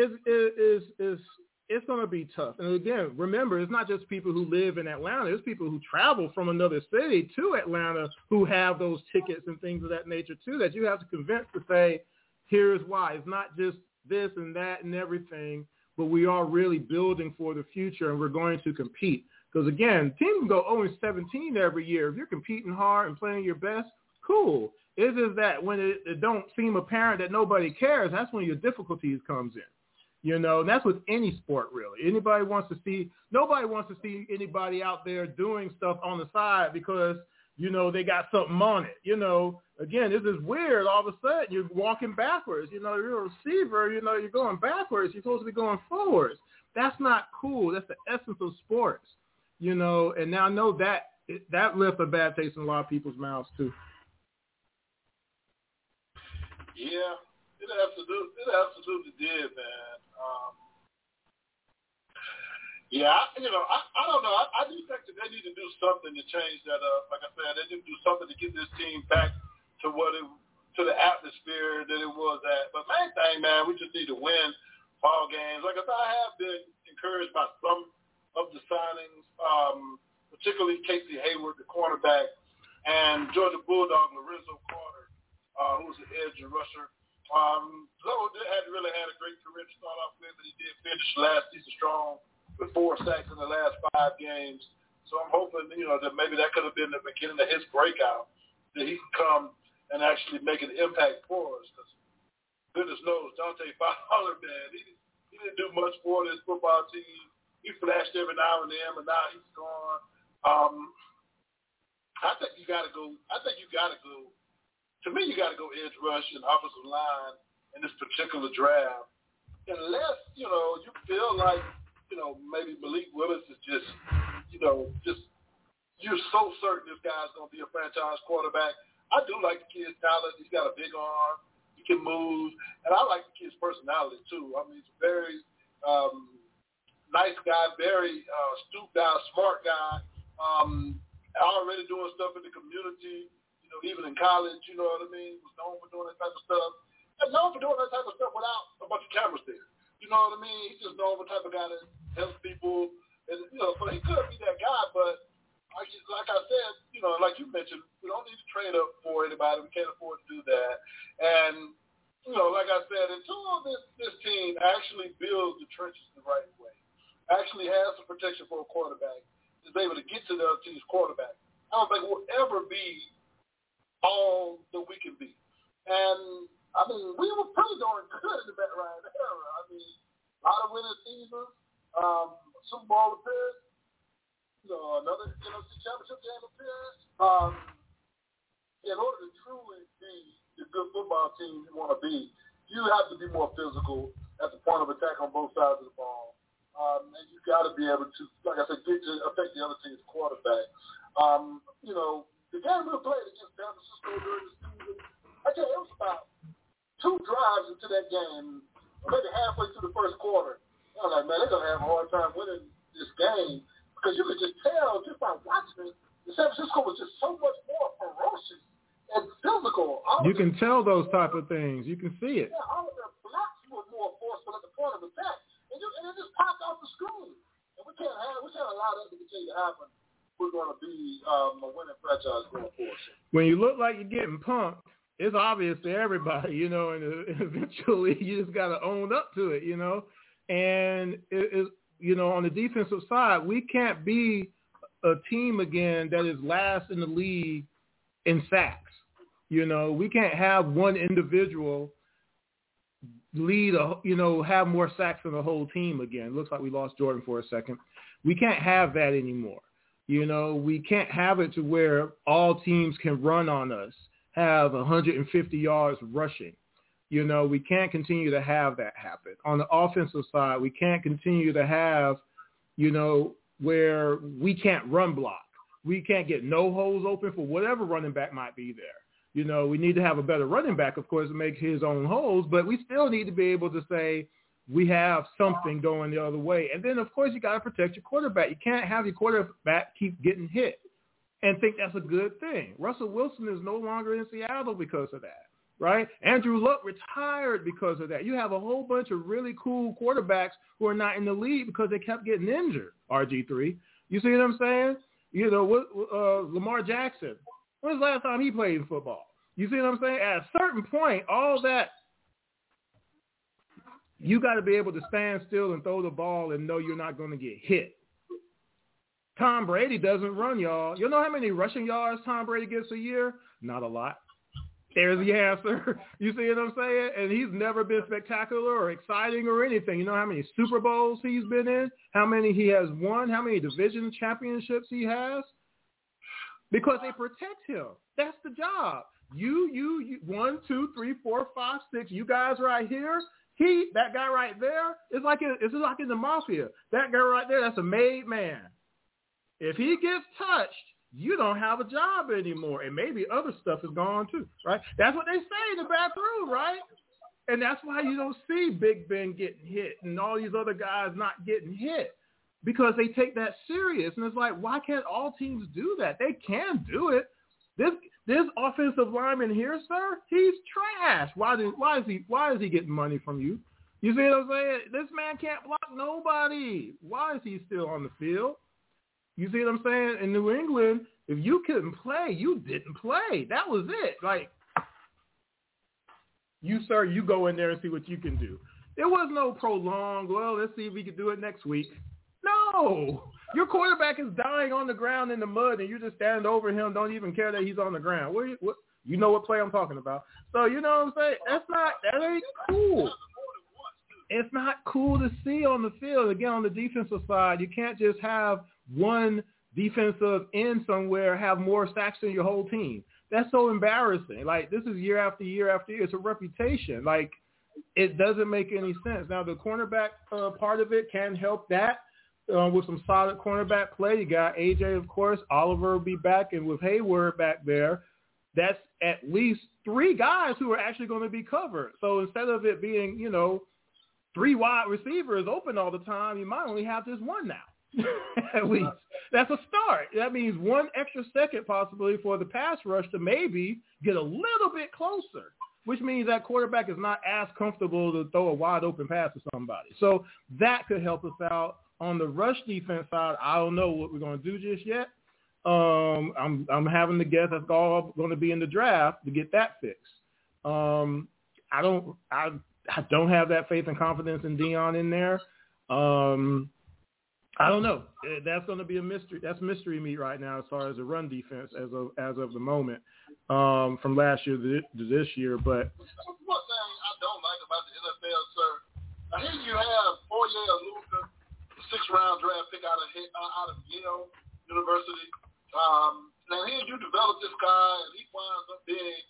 it's gonna be tough. And again, remember, it's not just people who live in Atlanta. It's people who travel from another city to Atlanta who have those tickets and things of that nature too. That you have to convince to say, here's why. It's not just this and that and everything, but we are really building for the future, and we're going to compete. Because, again, teams can go 0-17 every year. If you're competing hard and playing your best, cool. It's just that when it don't seem apparent that nobody cares, that's when your difficulties comes in. You know, and that's with any sport, really. Nobody wants to see anybody out there doing stuff on the side because, you know, they got something on it. You know, again, this is weird. All of a sudden, you're walking backwards. You know, you're a receiver. You know, you're going backwards. You're supposed to be going forwards. That's not cool. That's the essence of sports. You know, and now I know that left a bad taste in a lot of people's mouths, too. Yeah, it absolutely did, man. I don't know. I do think that they need to do something to change that up. Like I said, they need to do something to get this team back to to the atmosphere that it was at. But main thing, man, we just need to win ball games. Like I said, I have been encouraged by some of the signings, particularly Casey Hayward, the cornerback, and Georgia Bulldog Lorenzo Carter, who's an edge rusher. Zoe hadn't really had a great career to start off with, but he did finish last season strong with 4 sacks in the last 5 games. So I'm hoping, you know, that maybe that could have been the beginning of his breakout, that he can come and actually make an impact for us. Because goodness knows, Dante Fowler, man, he didn't do much for this football team. He flashed every now and then, but now he's gone. I think you got to go. To me, you got to go edge rush and offensive line in this particular draft, unless, you know, you feel like, you know, maybe Malik Willis is just you're so certain this guy's going to be a franchise quarterback. I do like the kid's talent. He's got a big arm. He can move. And I like the kid's personality, too. I mean, he's a very nice guy, very astute guy, smart guy, already doing stuff in the community. You know, even in college, you know what I mean? Was known for doing that type of stuff. And known for doing that type of stuff without a bunch of cameras there. You know what I mean? He's just known for the type of guy that helps people. And, you know, so he could be that guy, but like I said, you know, like you mentioned, we don't need to trade up for anybody. We can't afford to do that. And, you know, like I said, until this team actually builds the trenches the right way, actually has some protection for a quarterback, is able to get to the other team's quarterback, I don't think we'll ever be all that we can be. And, I mean, we were pretty darn good in the Matt Ryan era. I mean, a lot of winning seasons, Super Bowl appearance, you know, another NFC championship game appearance. In order to truly be the good football team you want to be, you have to be more physical at the point of attack on both sides of the ball. And you got to be able to, like I said, get to affect the other team's quarterback. You know, the game we played against San Francisco during the season, I tell you, it was about 2 drives into that game, maybe halfway through the first quarter. I was like, man, they're going to have a hard time winning this game because you could just tell just by watching it, San Francisco was just so much more ferocious and physical. You can tell those type of things. You can see it. Yeah, all of their blocks were more forceful at the point of attack. And it just popped off the screen. And we can't allow that to continue to happen. We're going to be a winning franchise going forward. When you look like you're getting punked, it's obvious to everybody, you know, and eventually you just got to own up to it, you know. And, you know, on the defensive side, we can't be a team again that is last in the league in sacks. You know, we can't have one individual have more sacks than the whole team again. Looks like we lost Jordan for a second. We can't have that anymore. You know, we can't have it to where all teams can run on us, have 150 yards rushing. You know, we can't continue to have that happen. On the offensive side, we can't continue to have, you know, where we can't run block. We can't get no holes open for whatever running back might be there. You know, we need to have a better running back, of course, to make his own holes, but we still need to be able to say we have something going the other way. And then, of course, you got to protect your quarterback. You can't have your quarterback keep getting hit and think that's a good thing. Russell Wilson is no longer in Seattle because of that, right? Andrew Luck retired because of that. You have a whole bunch of really cool quarterbacks who are not in the league because they kept getting injured, RG3. You see what I'm saying? You know, Lamar Jackson. When was the last time he played football? You see what I'm saying? At a certain point, all that You got to be able to stand still and throw the ball and know you're not going to get hit. Tom Brady doesn't run, y'all. You know how many rushing yards Tom Brady gets a year? Not a lot. There's the answer. You see what I'm saying? And he's never been spectacular or exciting or anything. You know how many Super Bowls he's been in? How many he has won? How many division championships he has? Because they protect him. That's the job. You 1, 2, 3, 4, 5, 6. You guys right here. That guy right there, it's like in the mafia. That guy right there, that's a made man. If he gets touched, you don't have a job anymore. And maybe other stuff is gone too, right? That's what they say in the back room, right? And that's why you don't see Big Ben getting hit and all these other guys not getting hit, because they take that serious. And it's like, why can't all teams do that? They can do it. This offensive lineman here, sir, he's trash. Why is he getting money from you? You see what I'm saying? This man can't block nobody. Why is he still on the field? You see what I'm saying? In New England, if you couldn't play, you didn't play. That was it. Like, you, sir, you go in there and see what you can do. There was no prolonged, well, let's see if we can do it next week. No. Your quarterback is dying on the ground in the mud, and you just stand over him, don't even care that he's on the ground. You know what play I'm talking about. So, you know what I'm saying? That ain't cool. It's not cool to see on the field. Again, on the defensive side, you can't just have one defensive end somewhere have more sacks than your whole team. That's so embarrassing. Like, this is year after year after year. It's a reputation. Like, it doesn't make any sense. Now, the cornerback part of it can help that with some solid cornerback play. You got AJ, of course. Oliver will be back. And with Hayward back there, that's at least 3 guys who are actually going to be covered. So instead of it being, 3 wide receivers open all the time, you might only have just 1 now. At least. That's a start. That means 1 extra second possibly for the pass rush to maybe get a little bit closer, which means that quarterback is not as comfortable to throw a wide open pass to somebody. So that could help us out. On the rush defense side, I don't know what we're going to do just yet. I'm having to guess that's all going to be in the draft to get that fixed. I don't have that faith and confidence in Dion in there. I don't know. That's going to be a mystery. That's mystery meat right now as far as the run defense as of the moment from last year to this year. But one thing I don't like about the NFL, sir, I hear you have Foye Oluokun, 6th-round draft pick out of Yale University. Now here you develop this guy, and he winds up being,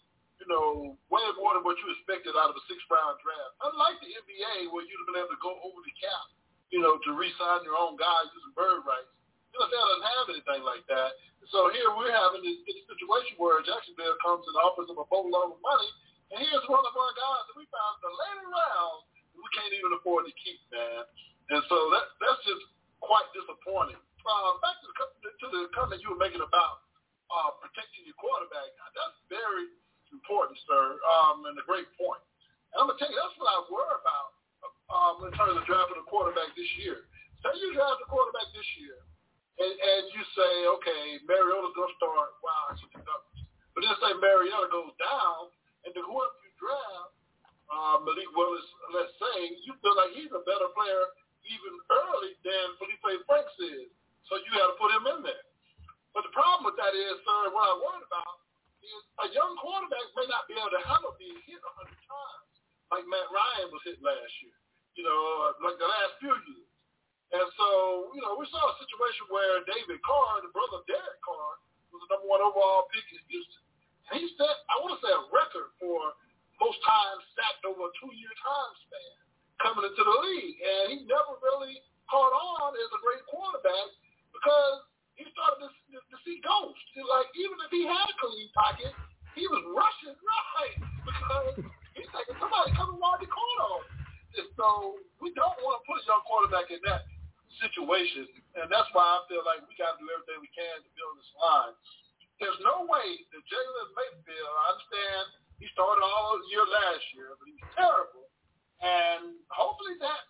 way more than what you expected out of a 6th-round draft. Unlike the NBA, where you'd have been able to go over the cap, to re-sign your own guy using bird rights. NFL doesn't have anything like that. So here we're having this situation where Jacksonville comes and offers them a boatload of money, and here's one of our guys that we found in the later rounds that we can't even afford to keep, man. And so that's just quite disappointing. Back to the comment you were making about protecting your quarterback. That's very important, sir, and a great point. And I'm going to tell you, that's what I worry about in terms of drafting a quarterback this year. Say you draft a quarterback this year, and you say, okay, Mariota's going to start Washington Douglas. But then say Mariota goes down, and then whoever you draft, Malik Willis, let's say, you feel like he's a better player even early than Felipe Franks is. So you got to put him in there. But the problem with that is, sir, what I'm worried about is a young quarterback may not be able to handle being hit 100 times like Matt Ryan was hit last year, like the last few years. And so, we saw a situation where David Carr, the brother of Derek Carr, was the #1 overall pick in Houston. And he set, I want to say, a record for most times sacked over a 2-year time span coming into the league. And he never really caught on as a great quarterback because he started to see ghosts. Like, even if he had a clean pocket, he was rushing right because he's thinking somebody coming around the corner. And so we don't want to put a young quarterback in that situation. And that's why I feel like we got to do everything we can to build this line. There's no way that Jalen Mayfield, I understand he started all year last year, but he was terrible. And hopefully that,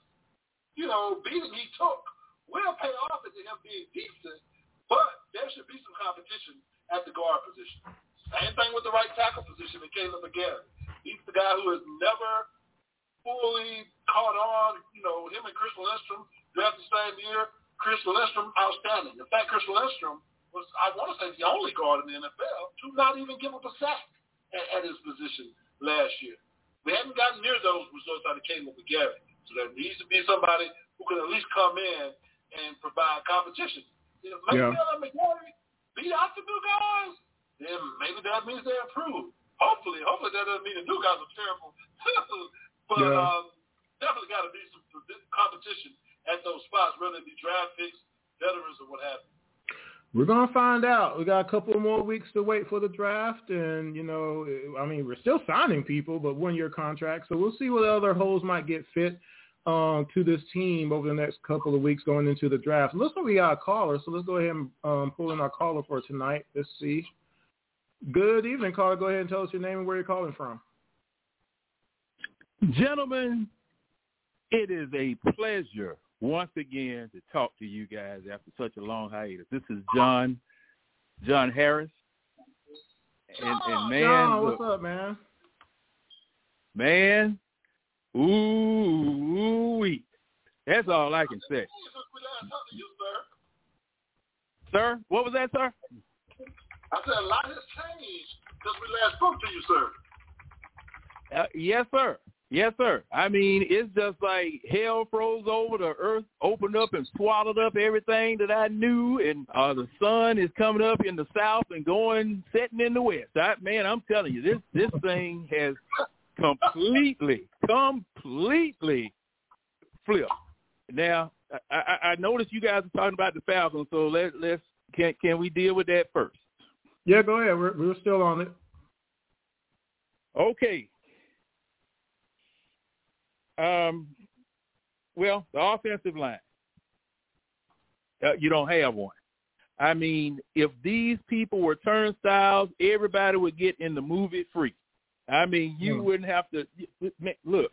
beating he took will pay off into him being decent, but there should be some competition at the guard position. Same thing with the right tackle position with Caleb McGarry. He's the guy who has never fully caught on. You know, him and Chris Lindstrom drafted the same year. Chris Lindstrom, outstanding. In fact, Chris Lindstrom was, I want to say, the only guard in the NFL to not even give up a sack at his position last year. We haven't gotten near those results out of Caleb McGarry. So there needs to be somebody who can at least come in and provide competition. If maybe McGarry beat out the new guys, then maybe that means they improve. Hopefully that doesn't mean the new guys are terrible. But definitely got to be some competition at those spots, whether it be draft picks, veterans, or what have you. We're going to find out. We got a couple more weeks to wait for the draft. And, you know, I mean, we're still signing people, but one-year contracts. So we'll see what other holes might get fit to this team over the next couple of weeks going into the draft. Looks like we got a caller, so let's go ahead and pull in our caller for tonight. Let's see. Good evening, caller. Go ahead and tell us your name and where you're calling from. Gentlemen, it is a pleasure once again to talk to you guys after such a long hiatus. This is John Harris. And man, John, what's up, man? Man, ooh-wee. That's all I can say. Sir, what was that, sir? I said a lot has changed since we last spoke to you, sir. Yes, sir. Yes, sir. I mean, it's just like hell froze over, the earth opened up and swallowed up everything that I knew, and the sun is coming up in the south and setting in the west. I'm telling you, this thing has completely flipped. Now, I noticed you guys are talking about the Falcons, so can we deal with that first? Yeah, go ahead. We're still on it. Okay. Well, the offensive line, you don't have one. I mean, if these people were turnstiles, everybody would get in the movie free. I mean, you wouldn't have to look.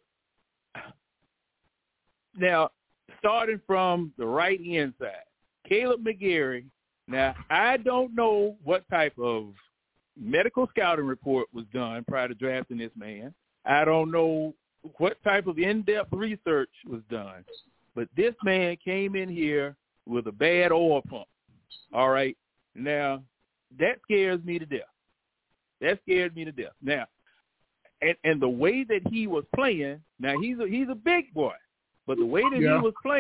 Now, starting from the right hand side, Caleb McGarry. Now, I don't know what type of medical scouting report was done prior to drafting this man. I don't know what type of in-depth research was done, but this man came in here with a bad oil pump. All right. Now, that scares me to death. Now, and the way that he was playing, now he's a big boy, but the way that he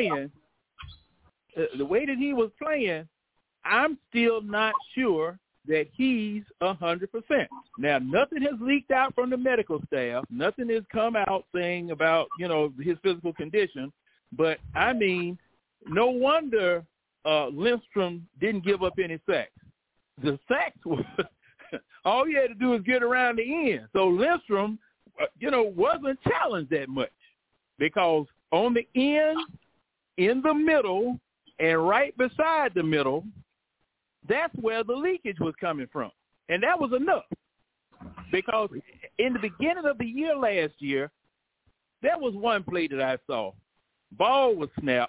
was playing, I'm still not sure that he's 100%. Now, nothing has leaked out from the medical staff. Nothing has come out saying about, his physical condition. But, I mean, no wonder Lindstrom didn't give up any sacks. The sacks were all he had to do is get around the end. So Lindstrom, wasn't challenged that much because on the end, in the middle, and right beside the middle, that's where the leakage was coming from. And that was enough because in the beginning of the year last year, there was one play that I saw. Ball was snapped.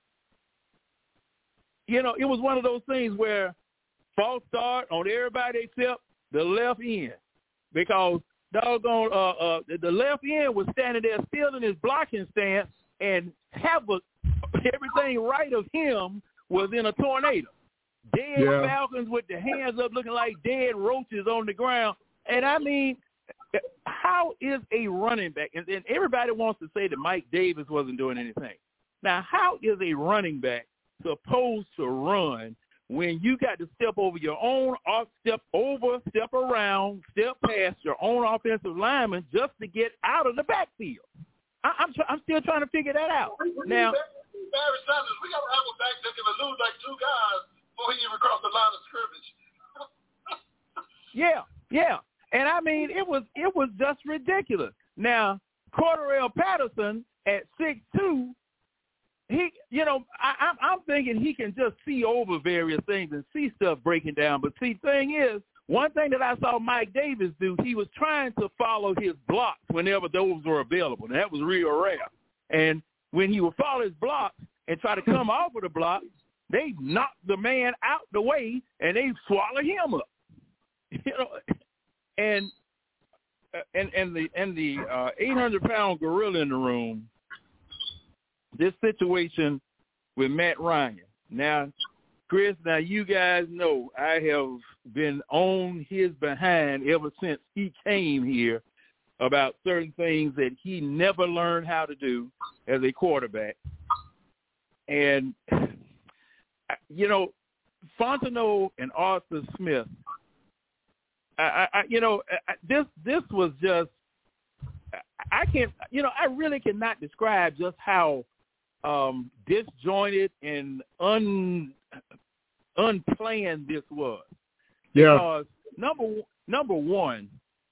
It was one of those things where false start on everybody except the left end because doggone the left end was standing there still in his blocking stance and everything right of him was in a tornado. Dead Falcons with their hands up looking like dead roaches on the ground. And, I mean, how is a running back – and everybody wants to say that Mike Davis wasn't doing anything. Now, how is a running back supposed to run when you got to step over your own – step around, step past your own offensive lineman just to get out of the backfield? I'm still trying to figure that out. Now, Barry Sanders, we got to have a back that can lose like two guys before he even crossed the line of scrimmage. Yeah. And, I mean, it was just ridiculous. Now, Cordarrelle Patterson at 6'2", I'm thinking he can just see over various things and see stuff breaking down. But, see, thing is, one thing that I saw Mike Davis do, he was trying to follow his blocks whenever those were available. And that was real rare. And when he would follow his blocks and try to come off of the block, they knocked the man out the way and they swallowed him up. And the 800-pound gorilla in the room this situation with Matt Ryan. Now, Chris, you guys know I have been on his behind ever since he came here about certain things that he never learned how to do as a quarterback. And, Fontenot and Arthur Smith, this was just, I really cannot describe just how disjointed and unplanned this was. Yeah. Because number one,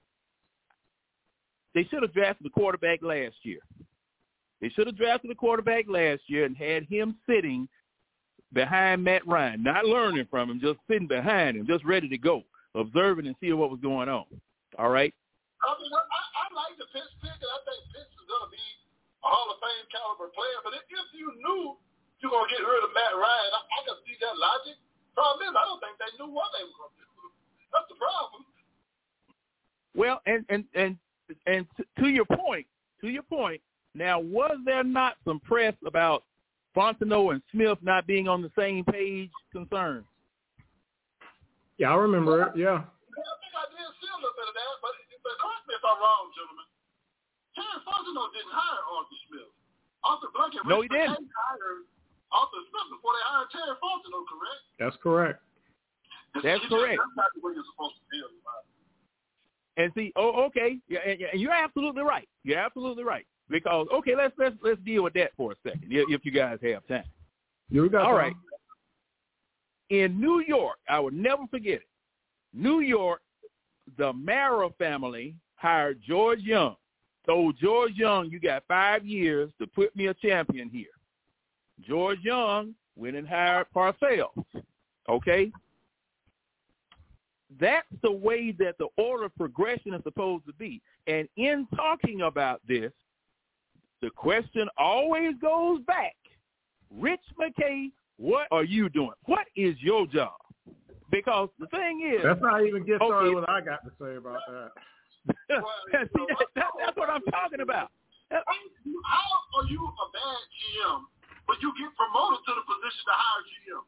they should have drafted the quarterback last year. They should have drafted the quarterback last year and had him sitting behind Matt Ryan, not learning from him, just sitting behind him, just ready to go, observing and seeing what was going on. All right? I mean, I like the Pitts pick, and I think Pitts is going to be a Hall of Fame caliber player. But if you knew you were going to get rid of Matt Ryan, I can see that logic. Problem is, I don't think they knew what they were going to do. That's the problem. Well, and to your point, now, was there not some press about Fontenot and Smith not being on the same page concerns? Yeah, I remember it, yeah. I think I did see a little bit of that, but correct me if I'm wrong, gentlemen. Terry Fontenot didn't hire Arthur Smith. Arthur Blank and no, he didn't. Hired Arthur Smith before they hired Terry Fontenot, correct? That's correct. That's correct. That's not the way you're supposed to feel about it. And see, okay, yeah, and you're absolutely right. You're absolutely right. Because let's deal with that for a second, if you guys have time. Yeah, we got all time. Right. In New York, I will never forget it. New York, the Mara family hired George Young. Told George Young, you got 5 years to put me a champion here. George Young went and hired Parcells. Okay? That's the way that the order of progression is supposed to be. And in talking about this, the question always goes back. Rich McKay, what are you doing? What is your job? Because the thing is, let's not even get started what I got to say about that. See, that's what I'm talking about. How are you a bad GM when you get promoted to the position to hire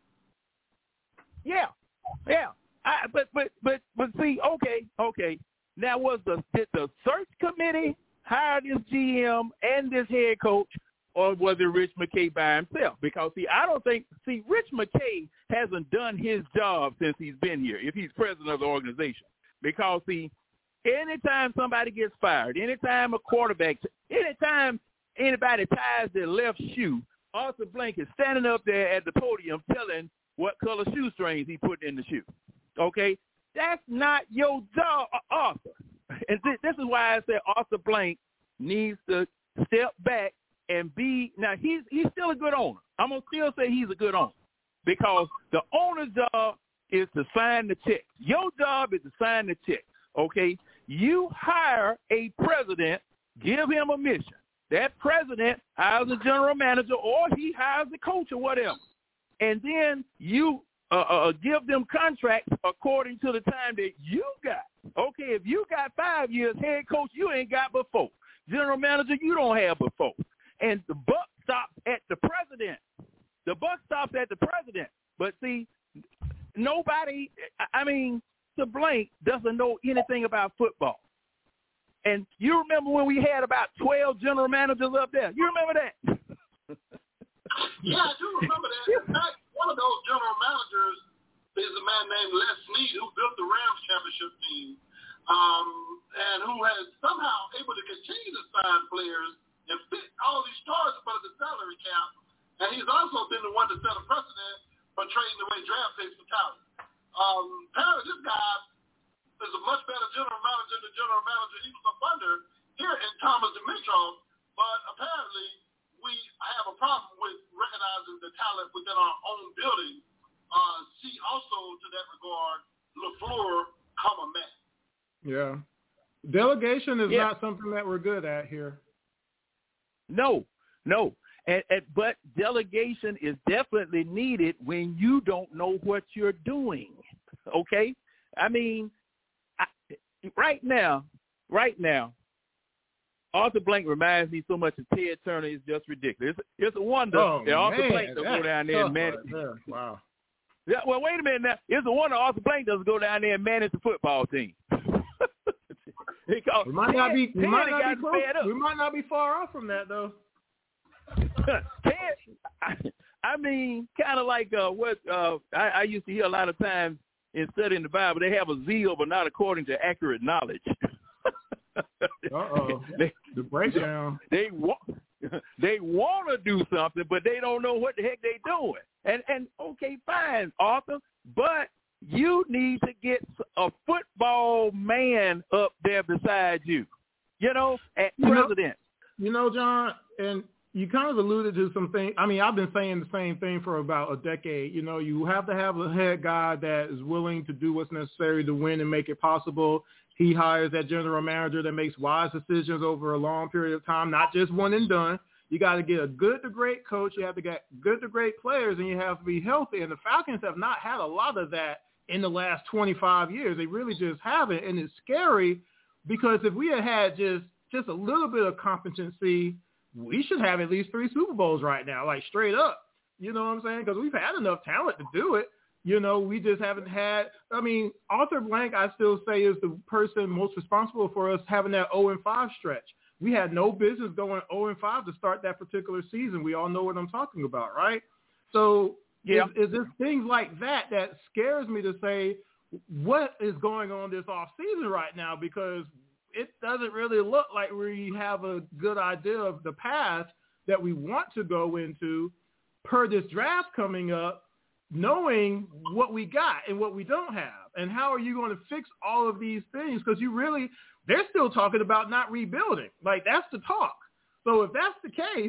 GM? Yeah. But see, okay. Now, did the search committee hire this GM and this head coach, or was it Rich McKay by himself? Because, Rich McKay hasn't done his job since he's been here, if he's president of the organization. Because, anytime somebody gets fired, anytime anytime anybody ties their left shoe, Arthur Blank is standing up there at the podium telling what color shoestrings he put in the shoe. Okay? That's not your job, Arthur. And this is why I said Arthur Blank needs to step back and be – now, he's still a good owner. I'm going to still say he's a good owner because the owner's job is to sign the checks. Your job is to sign the checks, okay? You hire a president, give him a mission. That president hires a general manager or he hires a coach or whatever. And then you give them contracts according to the time that you got. Okay, if you got 5 years, head coach, you ain't got but 4. General manager, you don't have but 4. And the buck stops at the president. The buck stops at the president. But see, nobody, the Blank doesn't know anything about football. And you remember when we had about 12 general managers up there? You remember that? Yeah, I do remember that. In fact, one of those general managers is a man named Les Snead who built the Rams championship team and who has somehow able to continue to sign players and fit all these stars above the salary cap. And he's also been the one to set a precedent for trading away draft picks for talent. Apparently this guy is a much better general manager than the general manager he was up under here in Thomas Dimitrov, but apparently we have a problem with recognizing the talent within our own building. See also to that regard, LaFleur, Matt. Yeah. Delegation is not something that we're good at here. No. But delegation is definitely needed when you don't know what you're doing. Okay? Right now, Arthur Blank reminds me so much of Ted Turner. It's just ridiculous. It's a wonder that Arthur Blank doesn't go down there and manage. Wow. Yeah, well, wait a minute now. It's a wonder Arthur Blank doesn't go down there and manage the football team. We might not be far off from that, though. I mean, kind of like what I used to hear a lot of times in studying the Bible. They have a zeal, but not according to accurate knowledge. The breakdown. They want to do something, but they don't know what the heck they're doing. And okay, fine, Arthur, but you need to get a football man up there beside you, at president. John, and you kind of alluded to something. I mean, I've been saying the same thing for about a decade. You have to have a head guy that is willing to do what's necessary to win and make it possible. He hires that general manager that makes wise decisions over a long period of time, not just one and done. You got to get a good to great coach. You have to get good to great players, and you have to be healthy. And the Falcons have not had a lot of that in the last 25 years. They really just haven't. And it's scary because if we had just a little bit of competency, we should have at least 3 Super Bowls right now, like straight up. You know what I'm saying? Because we've had enough talent to do it. We just haven't had – I mean, Arthur Blank, I still say, is the person most responsible for us having that 0-5 stretch. We had no business going 0-5 to start that particular season. We all know what I'm talking about, right? So is it things like that scares me to say what is going on this offseason right now, because it doesn't really look like we have a good idea of the path that we want to go into per this draft coming up, knowing what we got and what we don't have. And how are you going to fix all of these things? Because they're still talking about not rebuilding. Like, that's the talk. So if that's the case,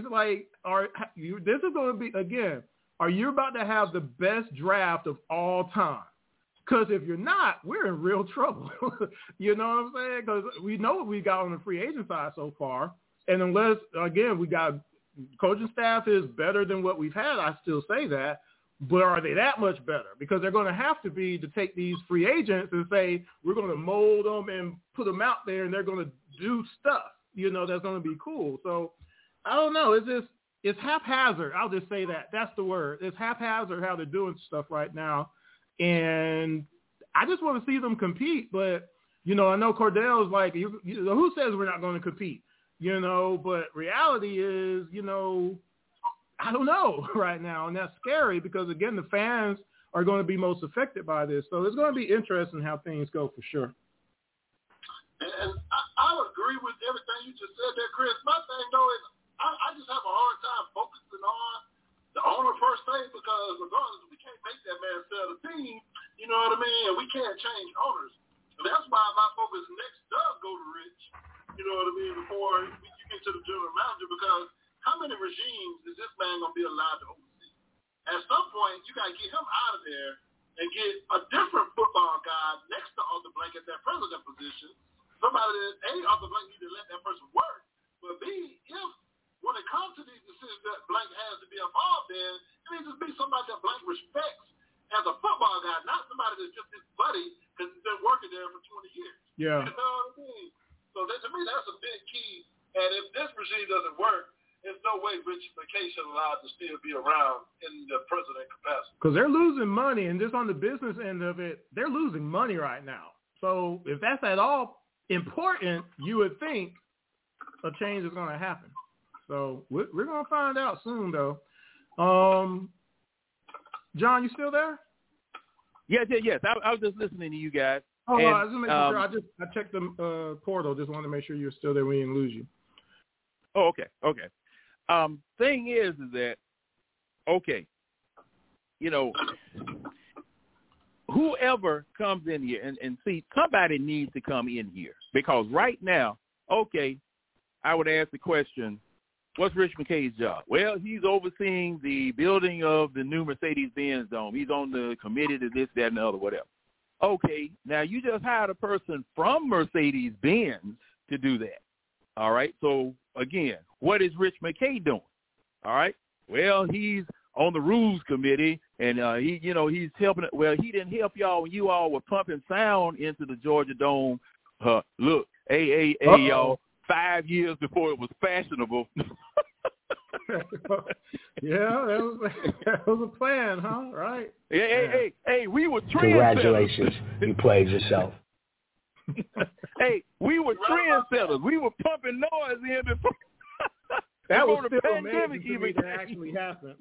this is going to be, again, are you about to have the best draft of all time? Because if you're not, we're in real trouble. You know what I'm saying? Because we know what we got on the free agent side so far. And unless, again, we got coaching staff is better than what we've had, I still say that. But are they that much better? Because they're going to have to be to take these free agents and say, we're going to mold them and put them out there, and they're going to do stuff, that's going to be cool. So I don't know. It's haphazard. I'll just say that. That's the word. It's haphazard how they're doing stuff right now. And I just want to see them compete. But, I know Cordell's like, who says we're not going to compete? But reality is, I don't know right now, and that's scary because, again, the fans are going to be most affected by this. So it's going to be interesting how things go for sure. And I agree with everything you just said there, Chris. My thing, though, is I just have a hard time focusing on the owner per se, because regardless, we can't make that man sell the team, you know what I mean? And we can't change owners. And that's why my focus next does go to Rich, you know what I mean, before you get to the general manager, because how many regimes is this man going to be allowed to oversee? At some point, you got to get him out of there and get a different football guy next to Arthur Blank at that president position. Somebody that, A, Arthur Blank needs to let that person work. But B, if when it comes to these decisions that Blank has to be involved in, it needs to be somebody that Blank respects as a football guy, not somebody that's just his buddy because he's been working there for 20 years. Yeah. You know what I mean? So to me, that's a big key. And if this regime doesn't work, there's no way Rich McKay should allow to still be around in the president capacity. Because they're losing money, and just on the business end of it, they're losing money right now. So if that's at all important, you would think a change is going to happen. So we're going to find out soon, though. John, you still there? Yes. I was just listening to you guys. Oh, I was just making sure. I checked the portal. Just wanted to make sure you're still there. We didn't lose you. Oh, okay. Thing is that, okay, whoever comes in here and see, somebody needs to come in here, because right now, okay, I would ask the question, what's Rich McKay's job? Well, he's overseeing the building of the new Mercedes-Benz Dome. He's on the committee to this, that, and the other, whatever. Okay, now you just hired a person from Mercedes-Benz to do that. All right, so again, what is Rich McKay doing? All right, well, he's on the rules committee, and he's helping. Well, he didn't help y'all when you all were pumping sound into the Georgia Dome. Look, hey, y'all, 5 years before it was fashionable. Yeah, that was a plan, huh? Right? Hey, we were trendsetters. Congratulations, you played yourself. Hey, we were trendsetters. We were pumping noise in before that was the still pandemic amazing to me that actually happened.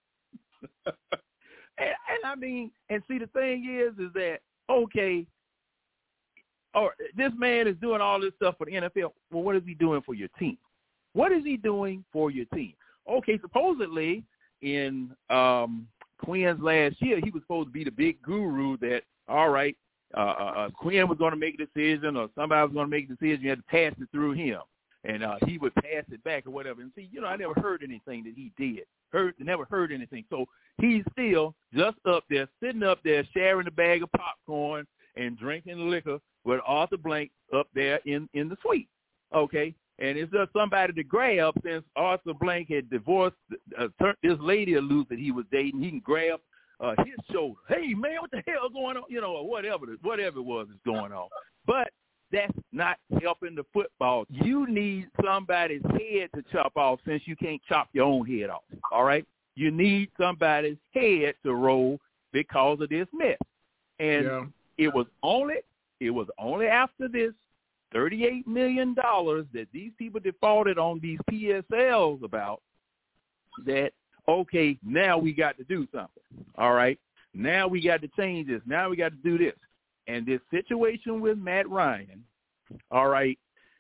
and I mean, and see, the thing is that, okay, or this man is doing all this stuff for the NFL. Well, what is he doing for your team? What is he doing for your team? Okay, supposedly in Quinn's last year, he was supposed to be the big guru that, all right, Quinn was going to make a decision or somebody was going to make a decision. You had to pass it through him, and he would pass it back or whatever. And see, I never heard anything that he did. Never heard anything. So he's still just up there, sitting up there, sharing a bag of popcorn and drinking liquor with Arthur Blank up there in the suite. Okay? And it's just somebody to grab since Arthur Blank had divorced this lady loose that he was dating. He can grab his shoulder. Hey, man, what the hell going on? Or whatever it was is going on. But that's not helping the football. You need somebody's head to chop off since you can't chop your own head off, all right? You need somebody's head to roll because of this mess. And it was only after this $38 million that these people defaulted on these PSLs about that, okay, now we got to do something, all right? Now we got to change this. Now we got to do this. And this situation with Matt Ryan, all right,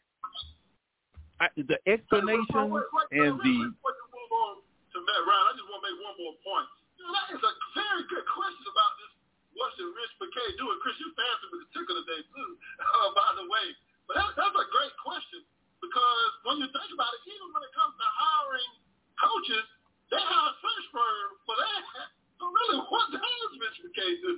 the explanation and the... Before you move on to Matt Ryan, I just want to make one more point. That is a very good question about this. What should Rich McKay do? And Chris, you answered me particular day too, by the way. But that's a great question because when you think about it, even when it comes to hiring coaches, they hire a search firm for that. So really, what does Rich McKay do?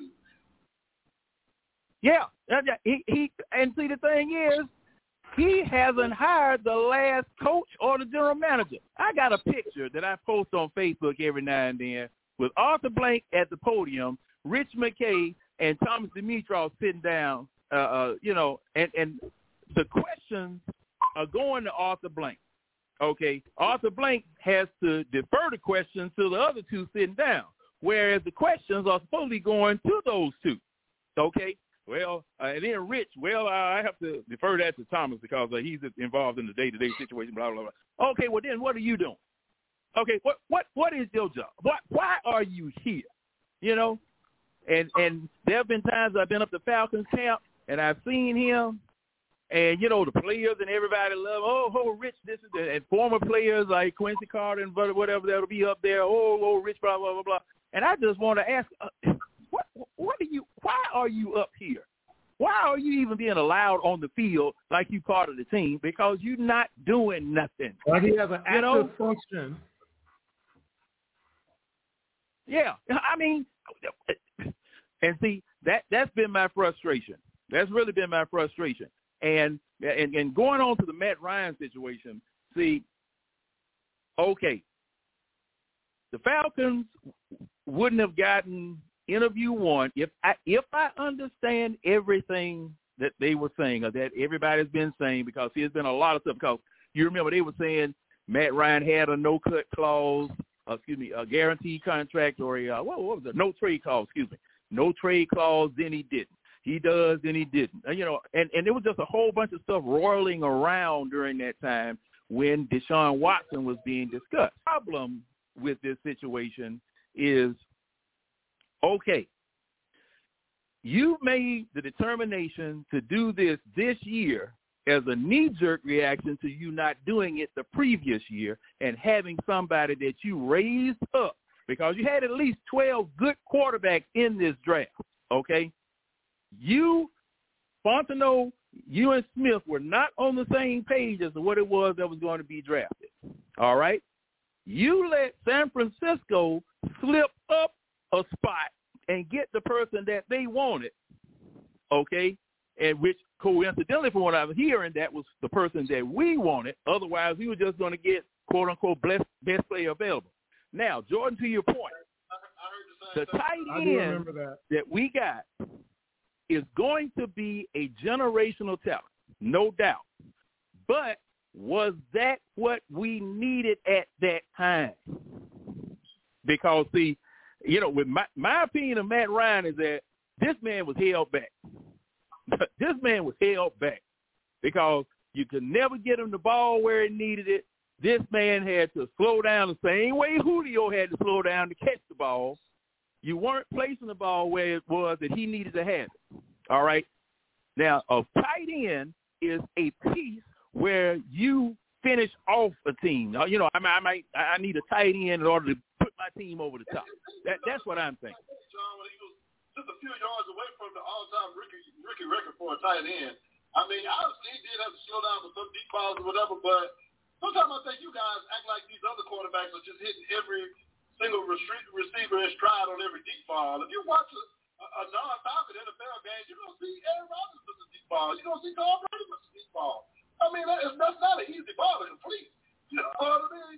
Yeah, he and see, the thing is, he hasn't hired the last coach or the general manager. I got a picture that I post on Facebook every now and then with Arthur Blank at the podium, Rich McKay, and Thomas Dimitroff sitting down, and the questions are going to Arthur Blank. Okay, Arthur Blank has to defer the questions to the other two sitting down, whereas the questions are supposed to be going to those two. Okay. Well, and then Rich, I have to defer that to Thomas because he's involved in the day-to-day situation, blah, blah, blah. Okay, well, then what are you doing? Okay, what is your job? Why are you here? And there have been times I've been up to Falcons camp, and I've seen him, and, the players and everybody love, Rich, this is the, and former players like Quincy Carter and whatever that'll be up there, Rich, blah, blah, blah, blah. And I just want to ask, why are you up here? Why are you even being allowed on the field like you part of the team? Because you're not doing nothing. Like he has an active function. Yeah. I mean, and see, that's been my frustration. That's really been my frustration. And going on to the Matt Ryan situation, see, okay, the Falcons wouldn't have gotten interview one if I understand everything that they were saying or that everybody's been saying, because there's been a lot of stuff. Because you remember they were saying Matt Ryan had a no-cut clause, a guaranteed contract, or what was it? No trade clause, no trade clause. Then he didn't. He does, then he didn't. And it was just a whole bunch of stuff roiling around during that time when Deshaun Watson was being discussed. The problem with this situation is, okay, you made the determination to do this year as a knee-jerk reaction to you not doing it the previous year and having somebody that you raised up, because you had at least 12 good quarterbacks in this draft, okay? You, Fontenot, you and Smith were not on the same page as to what it was that was going to be drafted, all right? You let San Francisco slip up a spot and get the person that they wanted, okay, and which coincidentally, from what I was hearing, that was the person that we wanted. Otherwise, we were just going to get, quote-unquote, best player available. Now, Jordan, to your point, the tight end that we got is going to be a generational talent, no doubt. But was that what we needed at that time? Because, see, you know, with my opinion of Matt Ryan is that this man was held back. This man was held back because you could never get him the ball where he needed it. This man had to slow down the same way Julio had to slow down to catch the ball. You weren't placing the ball where it was that he needed to have it. All right? Now, a tight end is a piece where you finish off a team. You know, I need a tight end in order to put my team over the top. That's what I'm thinking. John, when he was just a few yards away from the all-time rookie record for a tight end, I mean, obviously he did have to slow down with some deep balls or whatever, but sometimes I think you guys act like these other quarterbacks are just hitting every single receiver in stride on every deep ball. If you watch a non-Falcon NFL game, you're going to see Aaron Rodgers with the deep ball. You're going to see Tom Brady with the deep ball. I mean, that's not an easy ball to complete. You know what I mean?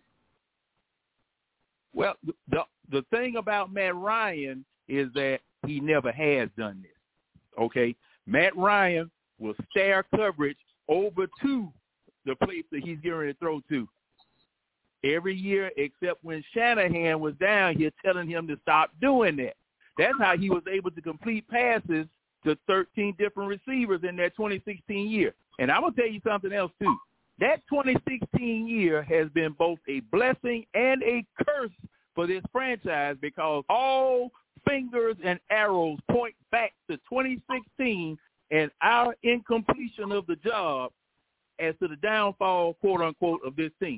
Well, the thing about Matt Ryan is that he never has done this, okay? Matt Ryan will stare coverage over to the place that he's getting ready to throw to. Every year except when Shanahan was down here telling him to stop doing that. That's how he was able to complete passes to 13 different receivers in that 2016 year. And I'm going to tell you something else, too. That 2016 year has been both a blessing and a curse for this franchise because all fingers and arrows point back to 2016 and our incompletion of the job as to the downfall, quote-unquote, of this team.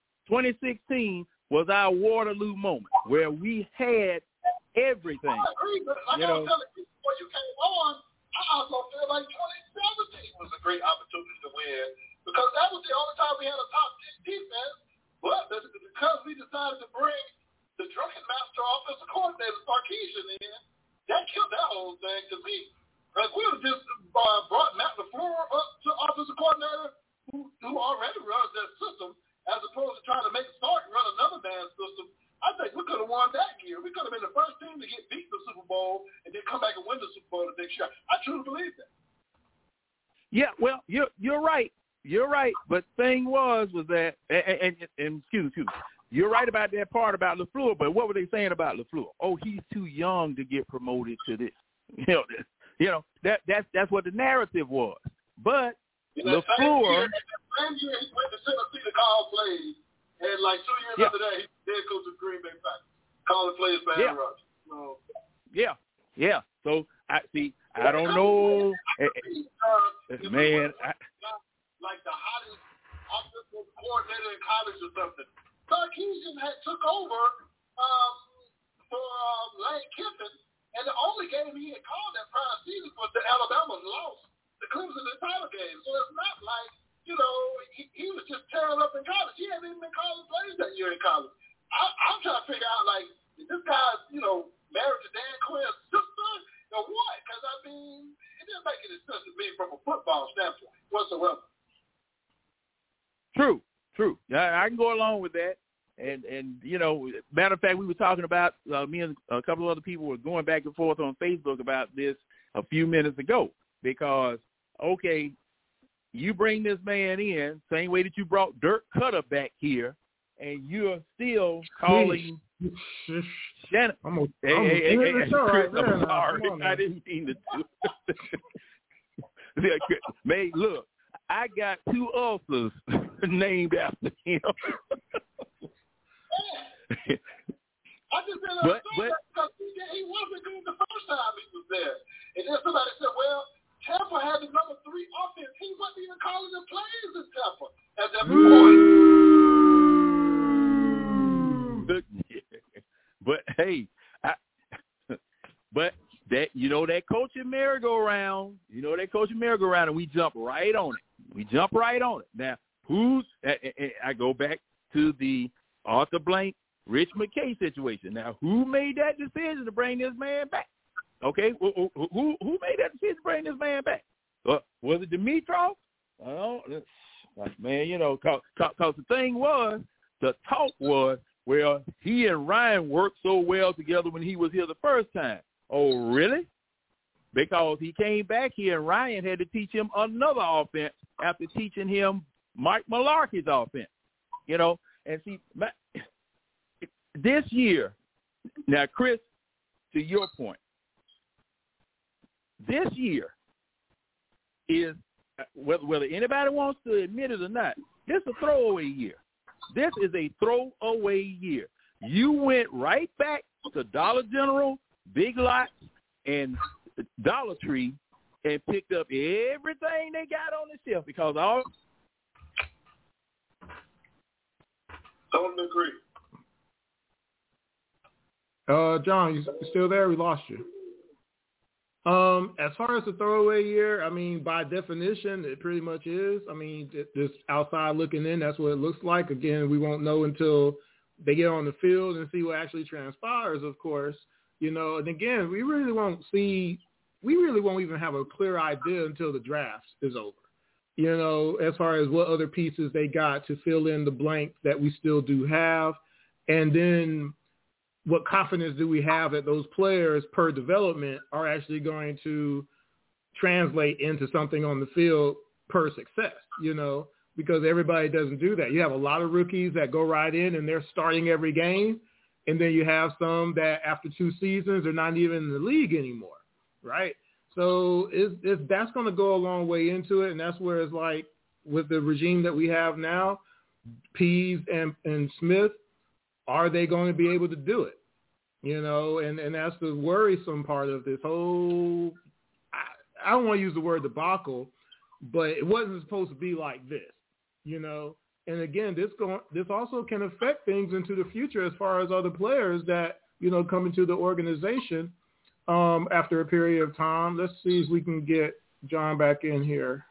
2016 was our Waterloo moment where we had everything. I agree, but like I was telling you before you came on, I also feel like 2017 was a great opportunity to win because that was the only time we had a top 10 defense, but because we decided to bring the drunken master offensive coordinator, Sarkisian, in, that killed that whole thing to me. Like we would have just brought Matt LaFleur up to offensive coordinator who already runs that system, as opposed to trying to make Stark run another man's system. I think we could have won that year. We could have been the first team to get beat in the Super Bowl and then come back and win the Super Bowl the next year. I truly believe that. Yeah, well, you're right. You're right. But the thing was that, and excuse me, you're right about that part about LaFleur, but what were they saying about LaFleur? Oh, he's too young to get promoted to this. That's what the narrative was. But LaFleur. Same year he went to Tennessee to call plays, and like 2 years after that, he was head coach of Green Bay Packers, calling plays for Aaron Rodgers. So. Yeah. So I don't know, man. Like the hottest offensive coordinator in college or something. Sarkisian took over for Lane Kiffin, and the only game he had called that prior season was the Alabama loss, the Clemson title game. So it's not like, he was just tearing up in college. He hadn't even been calling plays that year in college. I'm trying to figure out, like, is this guy, married to Dan Quinn's sister or what? Because, I mean, it didn't make any sense to me from a football standpoint whatsoever. True. I can go along with that. And matter of fact, we were talking about, me and a couple of other people were going back and forth on Facebook about this a few minutes ago because, okay, you bring this man in, same way that you brought Dirk Cutter back here, and you're still calling Shannon. I'm sorry. I didn't mean to do Man, look, I got 2 ulcers named after him. I just didn't understand that because he wasn't good the first time he was there. And then somebody said, well, Tampa had the number 3 offense. He wasn't even calling the plays in Tampa at that point. But hey, but that that coaching merry-go-round, and we jump right on it. Now, I go back to the Arthur Blank, Rich McKay situation. Now, who made that decision to bring this man back? Okay, who made that decision to bring this man back? Was it Dimitroff? Man, because the thing was, the talk was, well, he and Ryan worked so well together when he was here the first time. Oh, really? Because he came back here and Ryan had to teach him another offense after teaching him Mike Mularkey's offense, you know. And see, this year, now, Chris, to your point, this year is, whether anybody wants to admit it or not, this is a throwaway year. This is a throwaway year. You went right back to Dollar General, Big Lots, and Dollar Tree and picked up everything they got on the shelf because all. Don't agree. John, you still there? We lost you. As far as the throwaway year, I mean, by definition, it pretty much is. I mean, just outside looking in, that's what it looks like. Again, we won't know until they get on the field and see what actually transpires, of course. You know, and again, we really won't even have a clear idea until the draft is over. You know, as far as what other pieces they got to fill in the blanks that we still do have. And then what confidence do we have that those players per development are actually going to translate into something on the field per success, you know, because everybody doesn't do that. You have a lot of rookies that go right in and they're starting every game. And then you have some that after 2 seasons are not even in the league anymore, right? So that's going to go a long way into it, and that's where it's like with the regime that we have now, Pease and Smith, are they going to be able to do it? You know, and that's the worrisome part of this whole – I don't want to use the word debacle, but it wasn't supposed to be like this, you know. And, again, this also can affect things into the future as far as other players that, you know, come into the organization after a period of time. Let's see if we can get John back in here.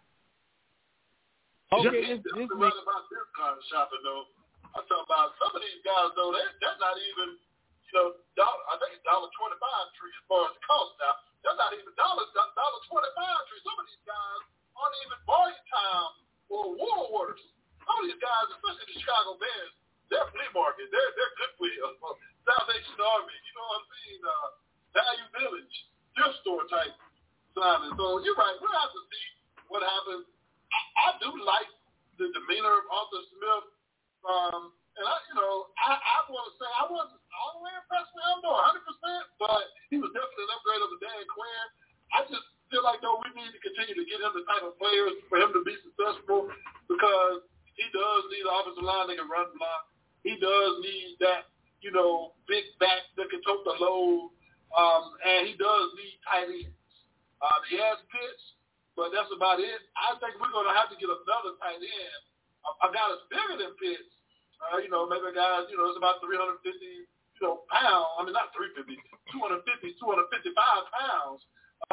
Okay, just right about this kind of shopping, though. I'm talking about some of these guys, though, they're not even, you know, I think it's $1.25 tree as far as the cost now. They're not even $1.25 tree. Some of these guys aren't even volume time or Woolworths. Some of these guys, especially the Chicago Bears, they're flea market. They're Goodwill, Salvation Army, you know what I mean? Value Village, thrift store type Simon. So you're right. We'll have to see what happens. I do like the demeanor of Arthur Smith. And I want to say I wasn't all the way impressed with him, though, 100%, but he was definitely an upgrade over Dan Quinn. I just feel like, though, we need to continue to get him the type of players for him to be successful because he does need an offensive line that can run block. He does need that, you know, big back that can tote the load. And he does need tight ends. He has Pitts, but that's about it. I think we're going to have to get another tight end. A guy that's bigger than Pitts. Maybe a guy, it's about 350, pounds. I mean, not 350, 255 pounds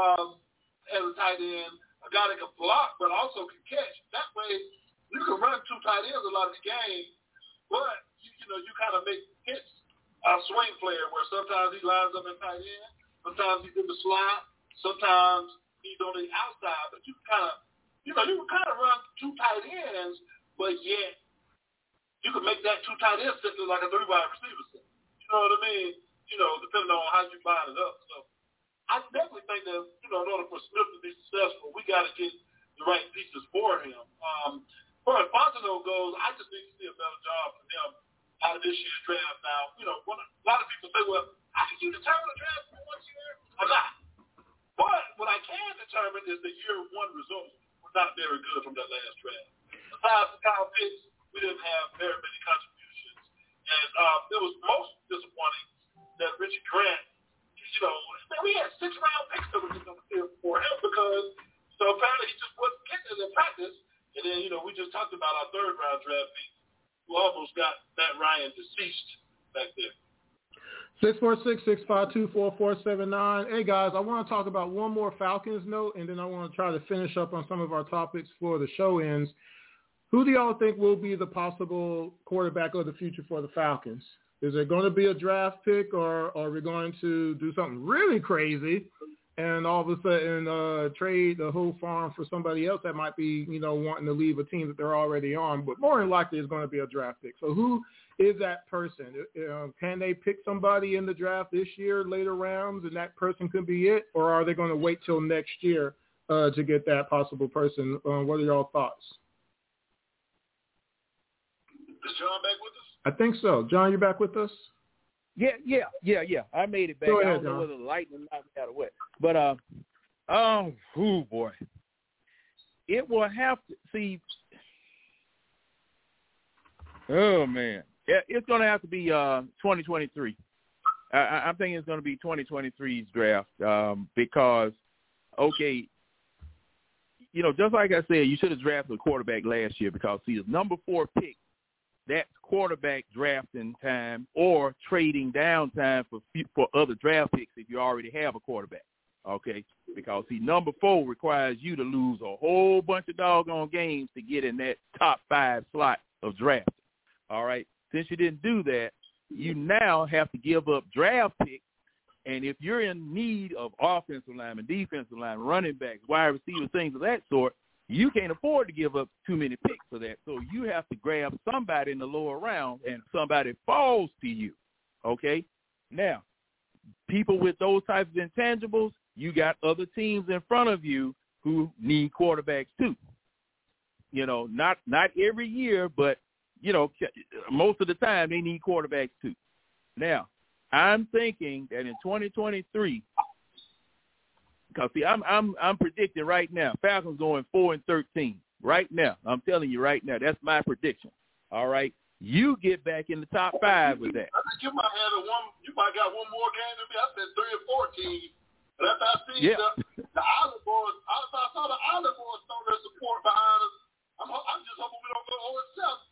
as a tight end. A guy that can block but also can catch. That way, you can run 2 tight ends a lot of the game, but, you kind of make Pitts a swing player where sometimes he lines up in tight end, sometimes he's in the slot, sometimes he's on the outside. But you can kind of run 2 tight ends, but yet you can make that 2 tight ends sit like a 3 wide receiver set. You know what I mean? Depending on how you line it up. So I definitely think that, in order for Smith to be successful, we got to get the right pieces for him. As far as Fontenot goes, I just need to see a better job from him out of this year's draft now. When a lot of people say, well, how can you determine a draft for 1 year? I'm not. But what I can determine is the year 1 results were not very good from that last draft. Besides the Kyle Pitts, we didn't have very many contributions. And it was most disappointing that Richie Grant, we had 6-round picks that were just on the field for him because apparently he just wasn't getting it in practice. And then, we just talked about our 3rd-round draft pick who almost got Matt Ryan deceased back there. 646-652-4479. Hey, guys, I want to talk about one more Falcons note, and then I want to try to finish up on some of our topics before the show ends. Who do y'all think will be the possible quarterback of the future for the Falcons? Is there going to be a draft pick, or are we going to do something really crazy and all of a sudden trade the whole farm for somebody else that might be, wanting to leave a team that they're already on? But more than likely it's going to be a draft pick. So who is that person? Can they pick somebody in the draft this year, later rounds, and that person could be it? Or are they going to wait till next year to get that possible person? What are y'all thoughts? Is John back with us? I think so. John, you back with us? Yeah. I made it back. Go ahead, I don't know John. whether the lightning knocked me out or what. But oh boy, it will have to see. Oh man, it's going to have to be 2023. I'm thinking it's going to be 2023's draft because, okay, you know, just like I said, you should have drafted a quarterback last year because, see, the number 4 pick, that's quarterback drafting time or trading down time for other draft picks if you already have a quarterback, okay? Because, see, number 4 requires you to lose a whole bunch of doggone games to get in that top 5 slot of draft, all right? Since you didn't do that, you now have to give up draft picks, and if you're in need of offensive linemen, defensive linemen, running backs, wide receivers, things of that sort, you can't afford to give up too many picks for that. So you have to grab somebody in the lower round, and somebody falls to you, okay? Now, people with those types of intangibles, you got other teams in front of you who need quarterbacks too. You know, not every year, but you know, most of the time they need quarterbacks too. Now, I'm thinking that in 2023, because see, I'm predicting right now, Falcons going 4-13 right now. I'm telling you right now, that's my prediction. All right, you get back in the top 5 with that. I think you might have you might got one more game than me. I said 3-14. But after I see the Island Boys, after I saw the Island Boys throw their support behind us, I'm just hoping we don't go 0-17.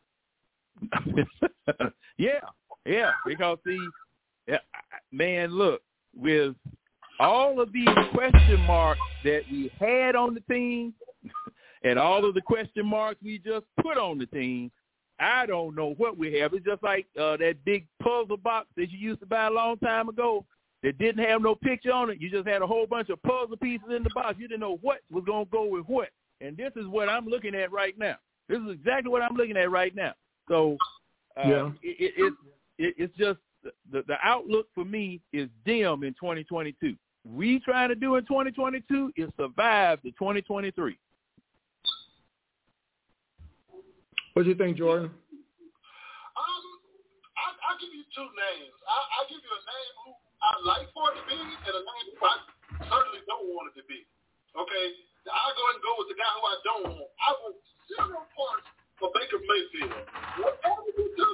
yeah, because see, man, look, with all of these question marks that we had on the team and all of the question marks we just put on the team, I don't know what we have. It's just like that big puzzle box that you used to buy a long time ago that didn't have no picture on it. You just had a whole bunch of puzzle pieces in the box. You didn't know what was going to go with what. And this is what I'm looking at right now. This is exactly what I'm looking at right now. So it's just the outlook for me is dim in 2022. We trying to do in 2022 is survive the 2023. What do you think, Jordan? I'll give you 2 names. I'll give you a name who I like for it to be and a name who I certainly don't want it to be. Okay? I'll go ahead and go with the guy who I don't want. I want 0 points for Baker Mayfield. Whatever you do,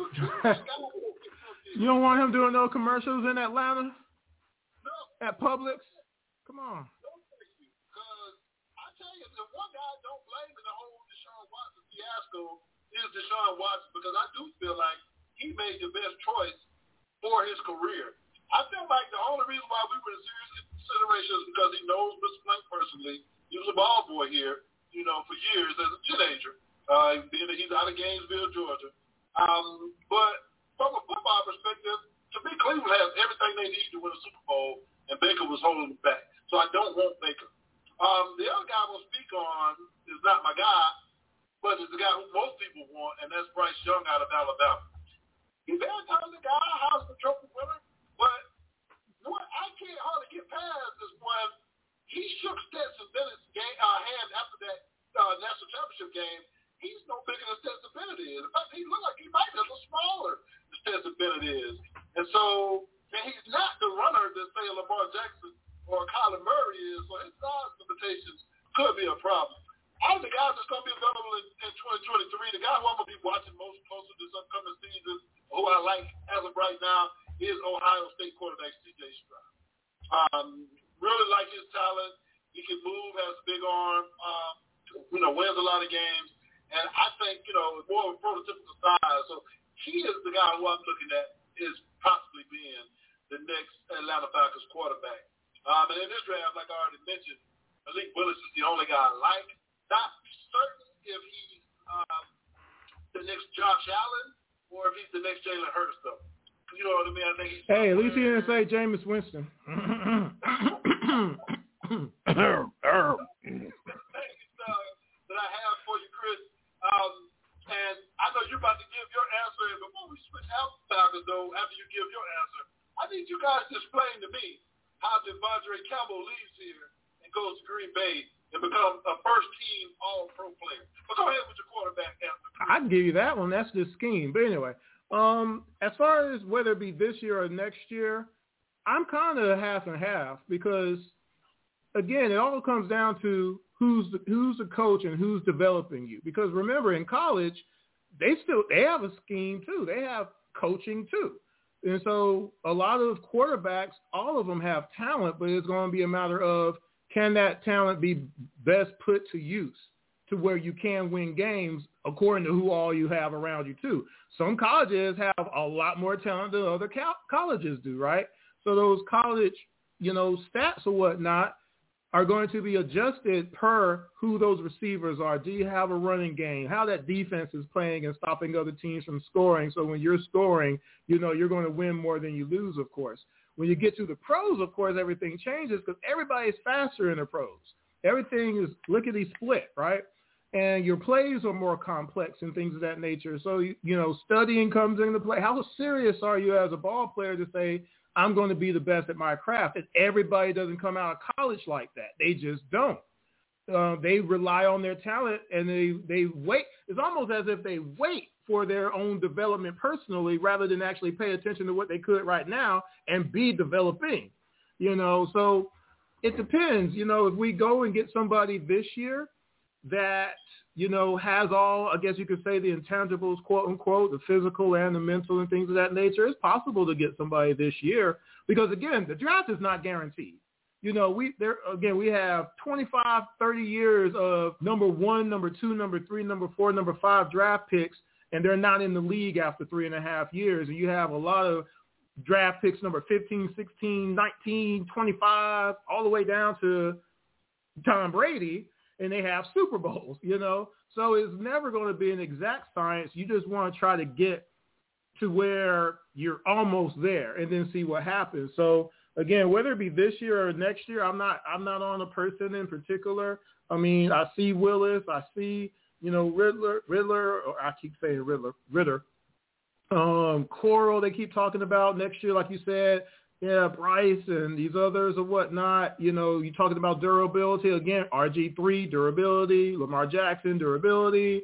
you don't want him doing no commercials in Atlanta? No. At Publix? Come on. No, thank you. Because I tell you, the one guy I don't blame in the whole Deshaun Watson fiasco is Deshaun Watson, because I do feel like he made the best choice for his career. I feel like the only reason why we were in serious consideration is because he knows Mr. Blank personally. He was a ball boy here, you know, for years as a teenager. He's out of Gainesville, Georgia. But from a football perspective, to me, Cleveland has everything they need to win a Super Bowl, and Baker was holding them back. So I don't want Baker. The other guy I will speak on is not my guy, but it's the guy who most people want, and that's Bryce Young out of Alabama. He's a very talented guy, Heisman Trophy winner, but what I can't hardly get past is when he shook Stetson Bennett's hand after that national championship game. He's no bigger than Stetson Bennett is. In fact, he looked like he might be a little smaller than Stetson Bennett is. And so, and he's not the runner that, say, Lamar Jackson or Kyler Murray is, so his size limitations could be a problem. All the guys that's going to be available in 2023, the guy who I'm going to be watching most closer this upcoming season, who I like as of right now, is Ohio State quarterback C.J. Stroud. Really like his talent. He can move, has a big arm, wins a lot of games. And I think, more of a prototypical size. So he is the guy who I'm looking at is possibly being the next Atlanta Falcons quarterback. And in this draft, like I already mentioned, Malik Willis is the only guy I like. Not certain if he's the next Josh Allen or if he's the next Jalen Hurts, though. You know what I mean? I think he's at least he didn't say Jameis Winston. That I have for you, Chris. And I know you're about to give your answer. And before we switch out Falcons, though, after you give your answer, I need you guys to explain to me how Devondre Campbell leaves here and goes to Green Bay and become a first-team all-pro player. But go ahead with your quarterback answer. I can give you that one. That's the scheme. But anyway, as far as whether it be this year or next year, I'm kind of half and half because, again, it all comes down to who's the coach and who's developing you. Because remember, in college, they have a scheme too. They have coaching too. And so a lot of quarterbacks, all of them have talent, but it's going to be a matter of can that talent be best put to use to where you can win games according to who all you have around you too. Some colleges have a lot more talent than other colleges do, right? So those college, stats or whatnot are going to be adjusted per who those receivers are. Do you have a running game? How that defense is playing and stopping other teams from scoring. So when you're scoring, you're going to win more than you lose, of course. When you get to the pros, of course, everything changes because everybody's faster in the pros. Everything is lickety split, right? And your plays are more complex and things of that nature. So, studying comes into play. How serious are you as a ball player to say, I'm going to be the best at my craft? And everybody doesn't come out of college like that. They just don't. They rely on their talent and they wait. It's almost as if they wait for their own development personally rather than actually pay attention to what they could right now and be developing, So it depends. If we go and get somebody this year that, has all, I guess you could say, the intangibles, quote unquote, the physical and the mental and things of that nature, it's possible to get somebody this year because, again, the draft is not guaranteed. We have 25, 30 years of number 1, number 2, number 3, number 4, number 5 draft picks, and they're not in the league after 3.5 years. And you have a lot of draft picks, number 15, 16, 19, 25, all the way down to Tom Brady, and they have Super Bowls, So it's never going to be an exact science. You just want to try to get to where you're almost there and then see what happens. So, again, whether it be this year or next year, I'm not on a person in particular. I mean, I see Willis. I see, Riddler, or I keep saying Ritter. Coral, they keep talking about next year, like you said. Yeah, Bryce and these others or whatnot. You're talking about durability. Again, RG3, durability. Lamar Jackson, durability.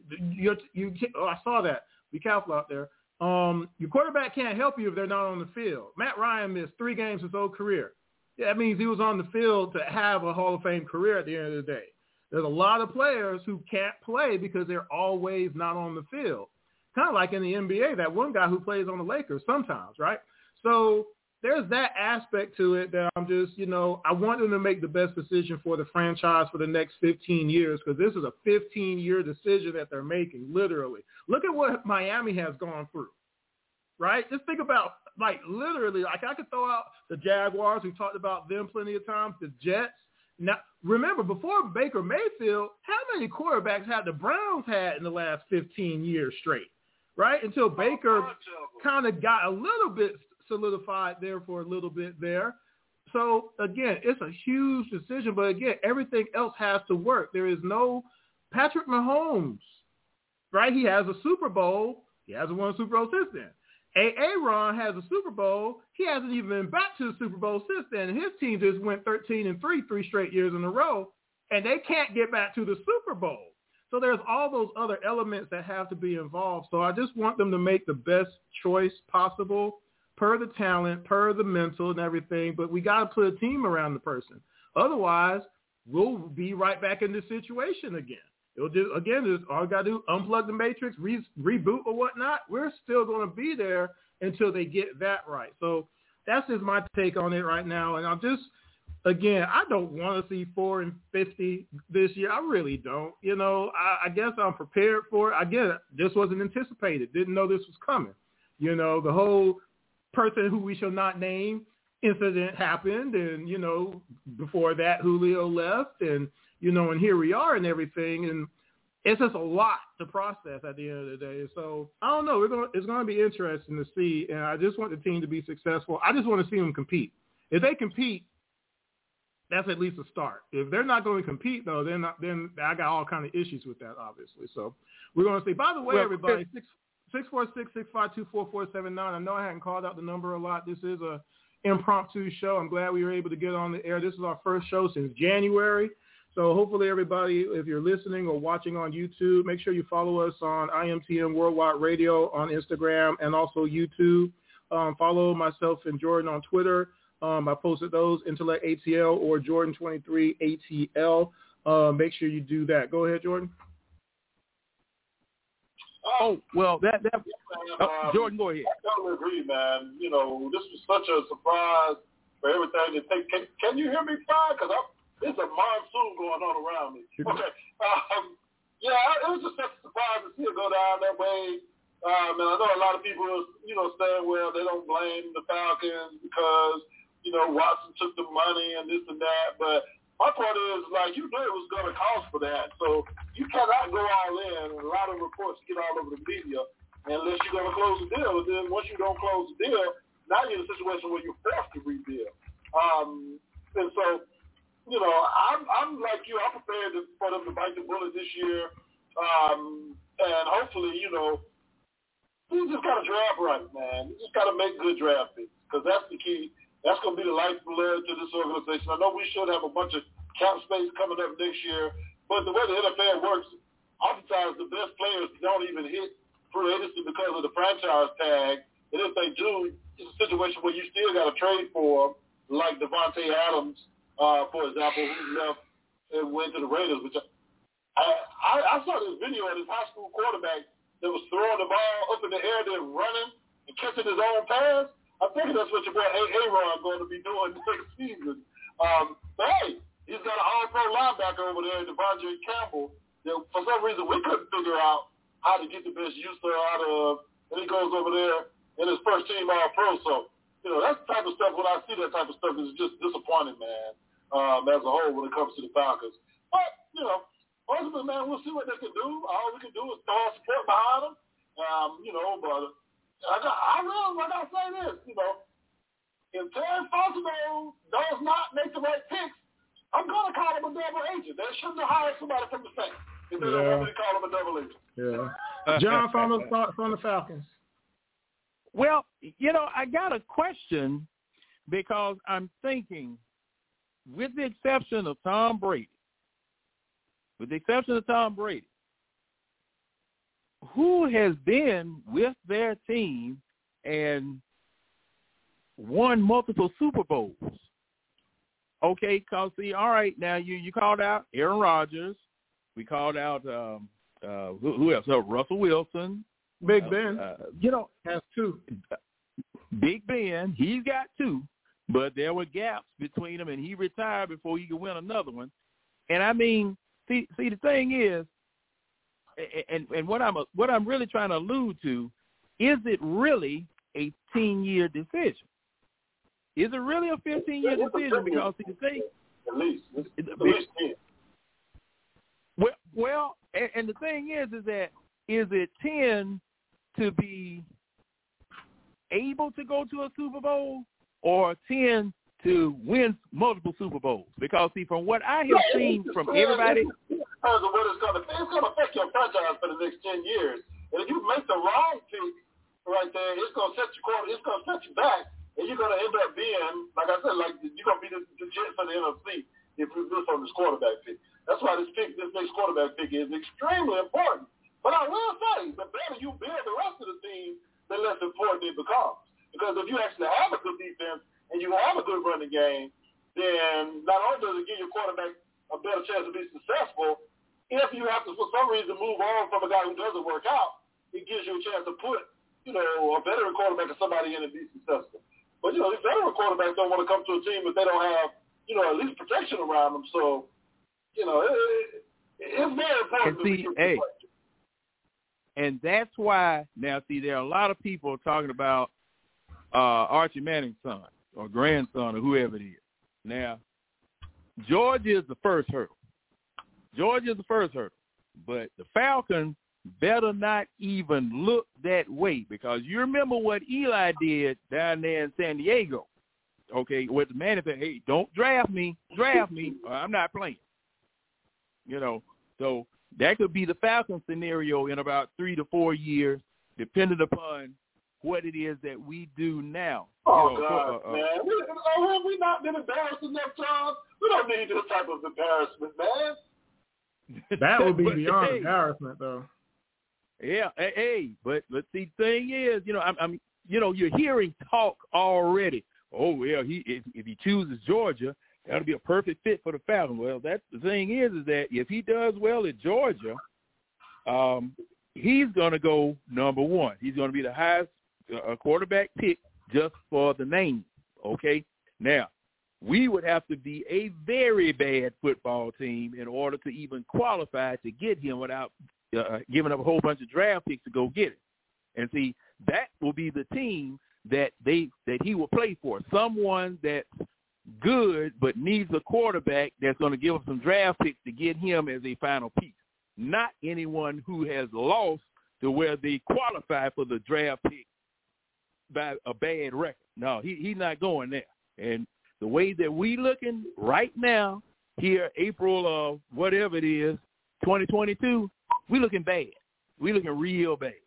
I saw that. Be careful out there. Your quarterback can't help you if they're not on the field. Matt Ryan missed 3 games his whole career. Yeah, that means he was on the field to have a Hall of Fame career at the end of the day. There's a lot of players who can't play because they're always not on the field. Kind of like in the NBA, that one guy who plays on the Lakers sometimes, right? So there's that aspect to it that I'm just, I want them to make the best decision for the franchise for the next 15 years because this is a 15-year decision that they're making, literally. Look at what Miami has gone through, right? Just think about, literally, I could throw out the Jaguars. We've talked about them plenty of times, the Jets. Now, remember, before Baker Mayfield, how many quarterbacks had the Browns had in the last 15 years straight, right? Until Baker kind of got a little bit solidified there for a little bit there. So, again, it's a huge decision. But, again, everything else has to work. There is no Patrick Mahomes, right? He has a Super Bowl. He hasn't won a Super Bowl since then. Aaron has a Super Bowl. He hasn't even been back to the Super Bowl since then. And his team just went 13-3 3 straight years in a row, and they can't get back to the Super Bowl. So there's all those other elements that have to be involved. So I just want them to make the best choice possible per the talent, per the mental and everything, but we got to put a team around the person. Otherwise, we'll be right back in this situation again. It'll just, again, all we got to do, unplug the matrix, reboot or whatnot. We're still going to be there until they get that right. So that's just my take on it right now. And I'm just, again, I don't want to see 4-50 this year. I really don't. I guess I'm prepared for it. Again, this wasn't anticipated. Didn't know this was coming. The whole person who we shall not name incident happened, and before that Julio left, and and here we are and everything, and it's just a lot to process at the end of the day. So I don't know, it's going to be interesting to see, and I just want the team to be successful. I just want to see them compete. If they compete, that's at least a start. If they're not going to compete though, then I got all kind of issues with that, obviously. So we're going to see. By the way, everybody, 646-652-4479. I know I hadn't called out the number a lot. This is a impromptu show. I'm glad we were able to get on the air. This is our first show since January. So hopefully everybody, if you're listening or watching on YouTube, make sure you follow us on IMTM Worldwide Radio on Instagram and also YouTube. Follow myself and Jordan on Twitter. I posted those, Intellect ATL or Jordan23 ATL. Make sure you do that. Go ahead, Jordan. Jordan, go ahead. I totally agree, man. You know, this was such a surprise for everything to take. Can you hear me fine? Because there's a monsoon going on around me. Okay. It was just such a surprise to see it go down that way. And I know a lot of people, saying, well, they don't blame the Falcons because, Watson took the money and this and that. But my part is, you knew it was going to cost for that. So you cannot go all in. And a lot of reports get all over the media unless you're going to close the deal. And then once you don't close the deal, now you're in a situation where you're forced to rebuild. And so, I'm like you. I'm prepared for them to bite the bullet this year. And hopefully, you just got to draft right, man. You just got to make good draft picks because that's the key. That's going to be the lifeblood to this organization. I know we should have a bunch of cap space coming up next year, but the way the NFL works, oftentimes the best players don't even hit free agency because of the franchise tag. And if they do, it's a situation where you still got to trade for them, like Devontae Adams, for example, who left and went to the Raiders. Which I saw this video of this high school quarterback that was throwing the ball up in the air, then running and catching his own pass. I'm thinking that's what your boy Aaron going to be doing next season. But hey, he's got an all-pro linebacker over there, Devondre Campbell, that for some reason we couldn't figure out how to get the best use out of, and he goes over there in his first team all-pro. So, that's the type of stuff, when I see that type of stuff, it's just disappointing, man, as a whole when it comes to the Falcons. But, ultimately, man, we'll see what they can do. All we can do is throw support behind them, but I gotta say this, if Terry Fontenot does not make the right picks, I'm gonna call him a double agent. They shouldn't have hired somebody from the Saints if they don't want me to call him a double agent. Yeah. John, final thoughts on the Falcons? Well, I got a question because I'm thinking, with the exception of Tom Brady, who has been with their team and won multiple Super Bowls? Okay, because all right, now you called out Aaron Rodgers. We called out who else? Russell Wilson. Big Ben. Has two. Big Ben, he's got two, but there were gaps between them, and he retired before he could win another one. And I mean, see, the thing is, and what I'm really trying to allude to, is it really a 10-year decision? Is it really a 15-year decision? Because see, the thing, at least 10. Well, and the thing is that is it 10 to be able to go to a Super Bowl, or 10 to win multiple Super Bowls? Because see, from what I have seen from everybody, because of what it's going to affect your franchise for the next 10 years. And if you make the wrong pick right there, it's going to set you back, and you're going to end up being, like I said, you're going to be the Jets for the NFC if you do from this quarterback pick. That's why this next quarterback pick is extremely important. But I will say, the better you build the rest of the team, the less important it becomes. Because if you actually have a good defense and you have a good running game, then not only does it give your quarterback a better chance to be successful, if you have to, for some reason, move on from a guy who doesn't work out, it gives you a chance to put, a veteran quarterback or somebody in and be successful. But, these veteran quarterbacks don't want to come to a team if they don't have, at least protection around them. So, it's very important to be protected. And that's why, now, see, there are a lot of people talking about Archie Manning's son or grandson or whoever it is. Now, Georgia is the first hurdle. But the Falcons better not even look that way, because you remember what Eli did down there in San Diego, okay, with the man said, hey, don't draft me, or I'm not playing. So that could be the Falcons scenario in about 3 to 4 years, depending upon what it is that we do now. Oh, God, man. Have we not been embarrassed enough times? We don't need this type of embarrassment, man. That would be beyond embarrassment, though. Yeah, but see, the thing is, I'm you're hearing talk already. Oh, well, if he chooses Georgia, that'll be a perfect fit for the Falcons. Well, that's the thing is that if he does well at Georgia, he's going to go number one. He's going to be the highest quarterback pick just for the name, okay? Now, we would have to be a very bad football team in order to even qualify to get him without giving up a whole bunch of draft picks to go get it. And see, that will be the team that he will play for, someone that's good but needs a quarterback that's going to give up some draft picks to get him as a final piece, not anyone who has lost to where they qualify for the draft pick by a bad record. No, he's not going there. And the way that we looking right now here, April of whatever it is, 2022, we looking bad. We looking real bad.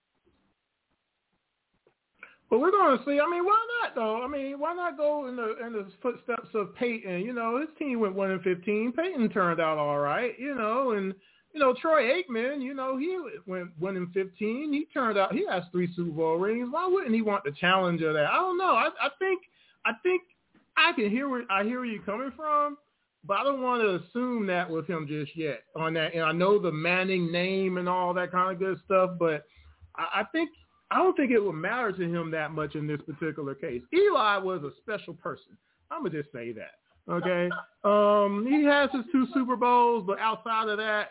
But we're going to see. I mean, why not, though? I mean, why not go in the footsteps of Peyton? His team went 1-15. Peyton turned out all right, and Troy Aikman, he went 1-15. He turned out he has 3 Super Bowl rings. Why wouldn't he want the challenge of that? I don't know. I think I can hear where you're coming from, but I don't want to assume that with him just yet on that. And I know the Manning name and all that kind of good stuff, but I don't think it will matter to him that much in this particular case. Eli was a special person. I'm going to just say that. Okay. He has his 2 Super Bowls, but outside of that,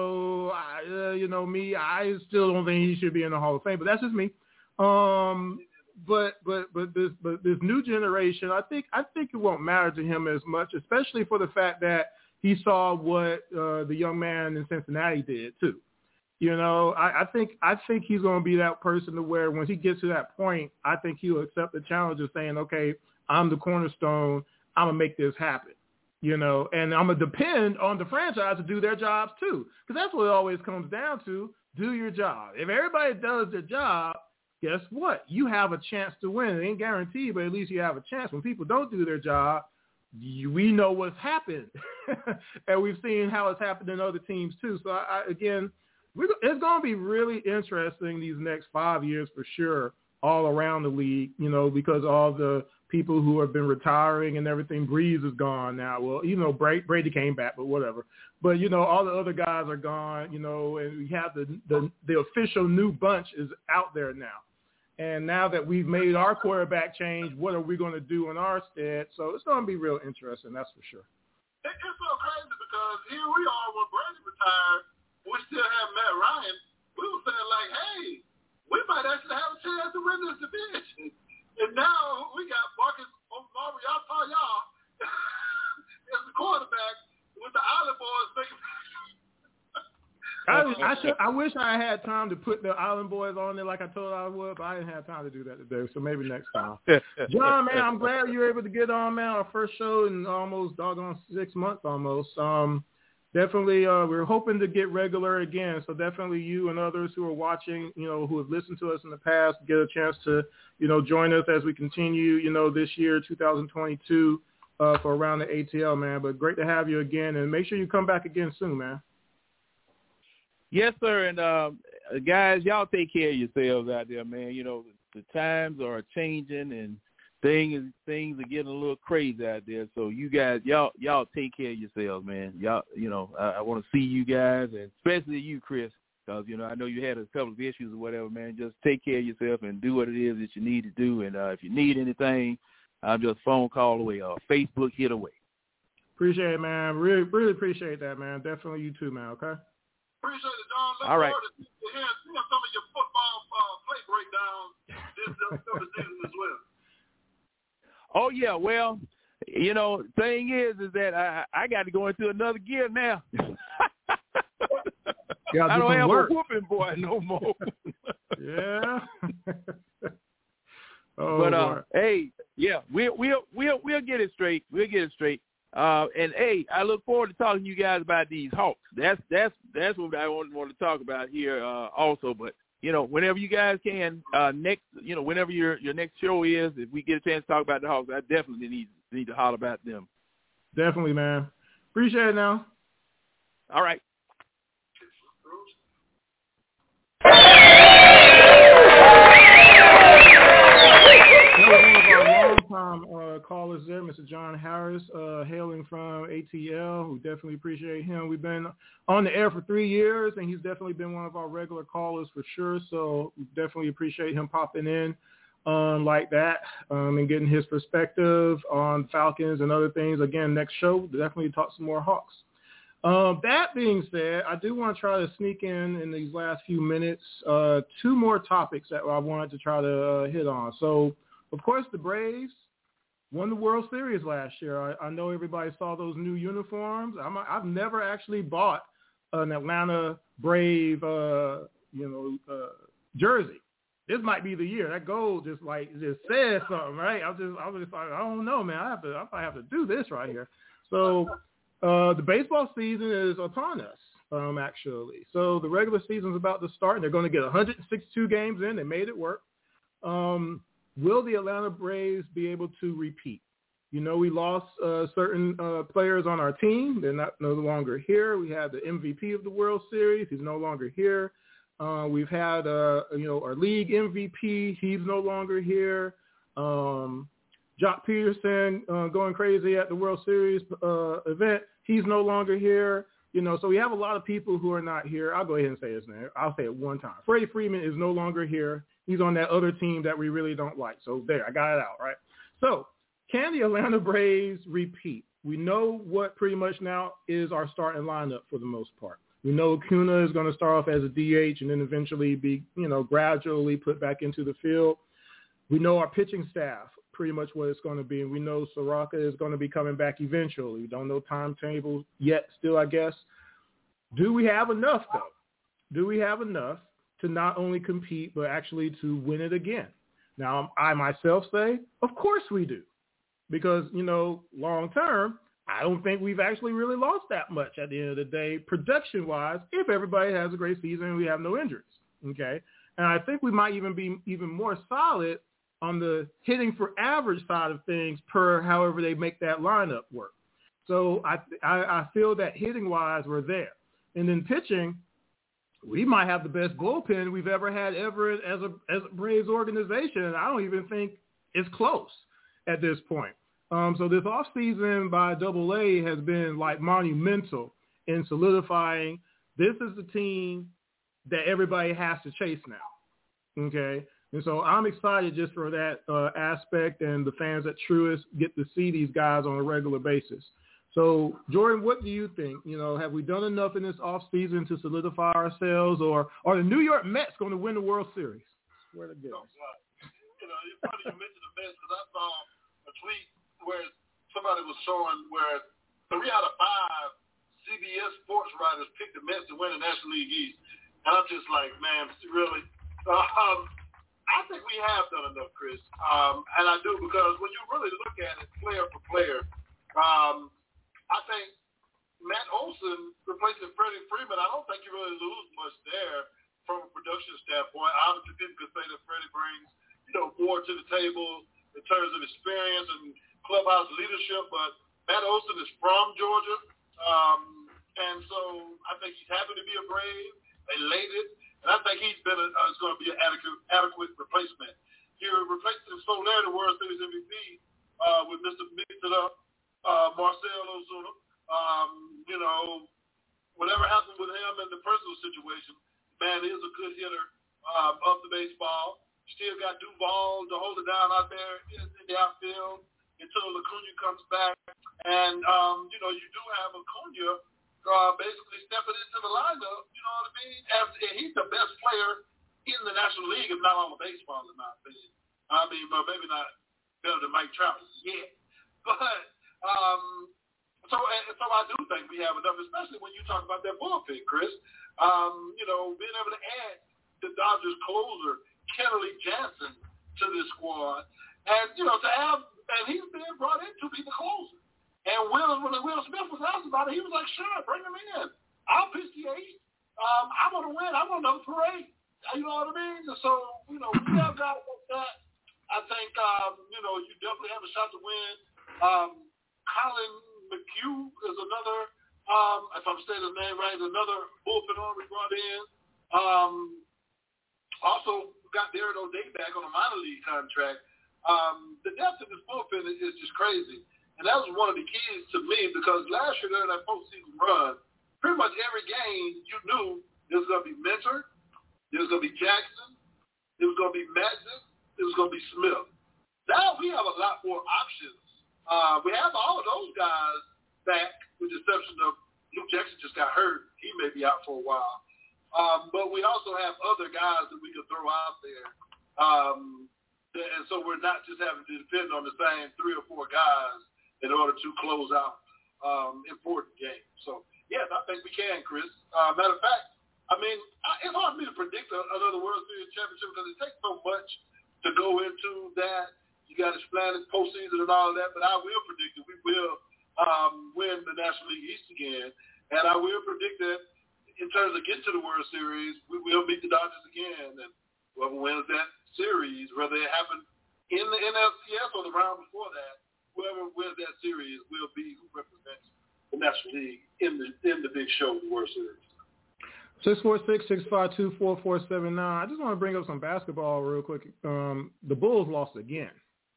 me, I still don't think he should be in the Hall of Fame, but that's just me. But this new generation, I think it won't matter to him as much, especially for the fact that he saw what the young man in Cincinnati did too. I think he's going to be that person to where when he gets to that point, I think he'll accept the challenge of saying, okay, I'm the cornerstone. I'm going to make this happen, and I'm going to depend on the franchise to do their jobs too, because that's what it always comes down to, do your job. If everybody does their job, guess what? You have a chance to win. It ain't guaranteed, but at least you have a chance. When people don't do their job, we know what's happened, and we've seen how it's happened in other teams too. So, it's going to be really interesting these next 5 years for sure, all around the league, because all the people who have been retiring and everything. Breeze is gone now. Well, Brady came back, but whatever. But, all the other guys are gone, and we have the official new bunch is out there now. And now that we've made our quarterback change, what are we going to do in our stead? So it's going to be real interesting, that's for sure. It's so crazy because here we are when Brady retired. We still have Matt Ryan. We were saying like, hey, we might actually have a chance to win this division. And now we got Marcus Mariota as the quarterback with the Island Boys making. I wish I had time to put the Island Boys on there like I told I would, but I didn't have time to do that today, so maybe next time. John, man, I'm glad you were able to get on, man. Our first show in almost doggone 6 months almost. Definitely, we're hoping to get regular again. So definitely you and others who are watching, who have listened to us in the past, get a chance to, join us as we continue, this year, 2022, for around the ATL, man. But great to have you again, and make sure you come back again soon, man. Yes, sir. And guys, y'all take care of yourselves out there, man. The times are changing and things are getting a little crazy out there. So you guys, y'all take care of yourselves, man. Y'all, I want to see you guys, and especially you, Chris, because, I know you had a couple of issues or whatever, man. Just take care of yourself and do what it is that you need to do. And if you need anything, I'm just phone call away or Facebook hit away. Appreciate it, man. Really, really appreciate that, man. Definitely you too, man. Okay. Appreciate it, John. Look all right. forward to hearing some of your football play breakdowns this season as well. Oh, yeah, well, thing is that I got to go into another gear now. I don't have a whooping boy no more. Yeah. But hey, yeah, we'll get it straight. We'll get it straight. And hey, I look forward to talking to you guys about these Hawks. That's what I want to talk about here also. But whenever you guys can, whenever your next show is, if we get a chance to talk about the Hawks, I definitely need to holler about them. Definitely, man. Appreciate it now. All right. Callers there, Mr. John Harris, hailing from ATL, who definitely appreciate him. We've been on the air for 3 years, and he's definitely been one of our regular callers for sure, so we definitely appreciate him popping in like that and getting his perspective on Falcons and other things. Again, next show, definitely talk some more Hawks. That being said, I do want to try to sneak in these last few minutes 2 more topics that I wanted to try to hit on. So, of course, the Braves won the World Series last year. I know everybody saw those new uniforms. I've never actually bought an Atlanta Brave, jersey. This might be the year. That gold just says something, right? I was just like, I don't know, man. I probably have to do this right here. So the baseball season is upon us, actually. So the regular season's about to start, and they're going to get 162 games in. They made it work. Will the Atlanta Braves be able to repeat? We lost certain players on our team. They're no longer here. We had the MVP of the World Series. He's no longer here. We've had, our league MVP. He's no longer here. Jock Peterson going crazy at the World Series event. He's no longer here. So we have a lot of people who are not here. I'll go ahead and say his name. I'll say it one time. Freddie Freeman is no longer here. He's on that other team that we really don't like. So there, I got it out, right? So can the Atlanta Braves repeat? We know what pretty much now is our starting lineup for the most part. We know Acuna is going to start off as a DH and then eventually be, gradually put back into the field. We know our pitching staff, pretty much what it's going to be. And we know Soroka is going to be coming back eventually. We don't know timetables yet still, I guess. Do we have enough, though? Do we have enough to not only compete, but actually to win it again? Now, I myself say, of course we do. Because, long term, I don't think we've actually really lost that much at the end of the day, production-wise, if everybody has a great season and we have no injuries, okay? And I think we might even be even more solid on the hitting for average side of things per however they make that lineup work. So I feel that hitting-wise, we're there. And then pitching, we might have the best bullpen we've ever had as a Braves organization. And I don't even think it's close at this point. So this offseason by AA has been monumental in solidifying this is the team that everybody has to chase now. Okay. And so I'm excited just for that aspect, and the fans at Truist get to see these guys on a regular basis. So, Jordan, what do you think? Have we done enough in this offseason to solidify ourselves, or are the New York Mets going to win the World Series? Where to go? It's funny you mentioned the Mets because I saw a tweet where somebody was showing where 3 out of 5 CBS sports writers picked the Mets to win the National League East. And I'm just like, man, really? I think we have done enough, Chris. And I do, because when you really look at it player for player, I think Matt Olson replacing Freddie Freeman, I don't think you really lose much there from a production standpoint. Obviously, people could say that Freddie brings, more to the table in terms of experience and clubhouse leadership, but Matt Olson is from Georgia, and so I think he's happy to be a Brave, elated, and I think he's been is going to be an adequate replacement. You're replacing Soler, the World Series MVP, with Mr. Mix-It-Up, Marcell Ozuna. Whatever happened with him in the personal situation, man, is a good hitter of the baseball. Still got Duvall to hold it down out there in the outfield until Acuna comes back. And, you do have Acuna basically stepping into the lineup, you know what I mean? And he's the best player in the National League, if not all of baseball, in my opinion. I mean, but maybe not better than Mike Trout yet. But, so I do think we have enough, especially when you talk about that bullpen, Chris. Being able to add the Dodgers closer, Kenley Jansen, to this squad. And, to have, and he's being brought in to be the closer. And when Will Smith was asked about it, he was like, sure, bring him in. I'll pitch the 8th. I want to win. I want another parade. You know what I mean? So, we have guys like that. I think, you definitely have a shot to win. Colin McHugh is another, if I'm saying his name right, another bullpen arm we brought in. Also got Darren O'Day back on a minor league contract. The depth of this bullpen is just crazy. And that was one of the keys to me because last year during that postseason run, pretty much every game you knew there was going to be Mentor, there was going to be Jackson, there was going to be Madsen, there was going to be Smith. Now we have a lot more options. We have all of those guys back with the exception of Luke Jackson just got hurt. He may be out for a while. But we also have other guys that we could throw out there. And so we're not just having to depend on the same 3 or 4 guys in order to close out important games. So, yes, I think we can, Chris. Matter of fact, it's hard for me to predict another World Series championship because it takes so much to go into that. You got to explain the postseason and all of that, but I will predict that we will win the National League East again, and I will predict that in terms of getting to the World Series, we will beat the Dodgers again, and whoever wins that series, whether it happened in the NLCS or the round before that, whoever wins that series will be who represents the National League in the big show, the World Series. 646-652-4479. I just want to bring up some basketball real quick. The Bulls lost again.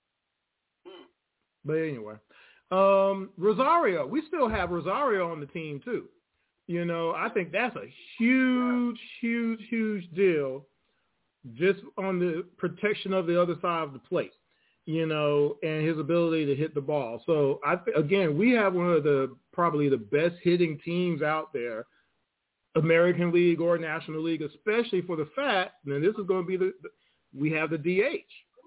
But anyway, Rosario, we still have Rosario on the team too. I think that's a huge, huge, huge deal just on the protection of the other side of the plate, and his ability to hit the ball. So, again, we have one of probably the best hitting teams out there, American League or National League, especially for the fact, and this is going to be we have the DH.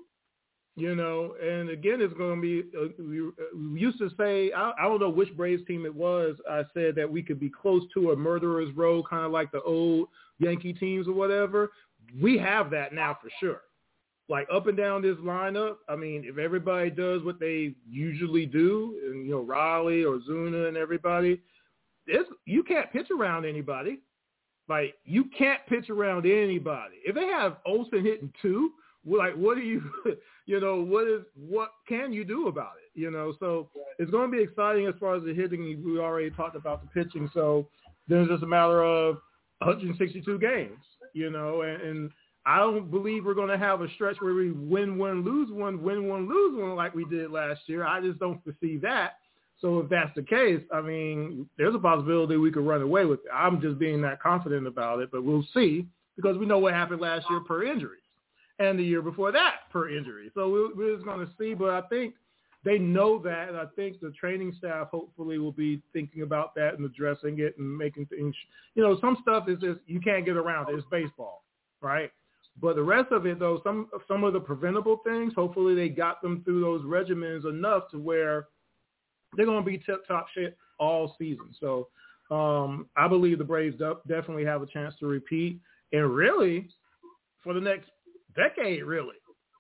And again, it's going to be, we used to say, I don't know which Braves team it was, I said that we could be close to a murderer's row, kind of like the old Yankee teams or whatever. We have that now for sure. Like up and down this lineup, if everybody does what they usually do, and, Raleigh or Zuna and everybody, you can't pitch around anybody. Like, you can't pitch around anybody. If they have Olsen hitting 2, what do you, what can you do about it? So it's going to be exciting as far as the hitting. We already talked about the pitching. So then it's just a matter of 162 games, and I don't believe we're going to have a stretch where we win one, lose one, win one, lose one like we did last year. I just don't foresee that. So if that's the case, there's a possibility we could run away with it. I'm just being that confident about it, but we'll see because we know what happened last year per injury. And the year before that per injury. So we're just going to see. But I think they know that, and I think the training staff hopefully will be thinking about that and addressing it and making things – some stuff is just you can't get around it. It's baseball, right? But the rest of it, though, some of the preventable things, hopefully they got them through those regimens enough to where they're going to be tip-top shit all season. So I believe the Braves definitely have a chance to repeat. And really, for the next – decade, really.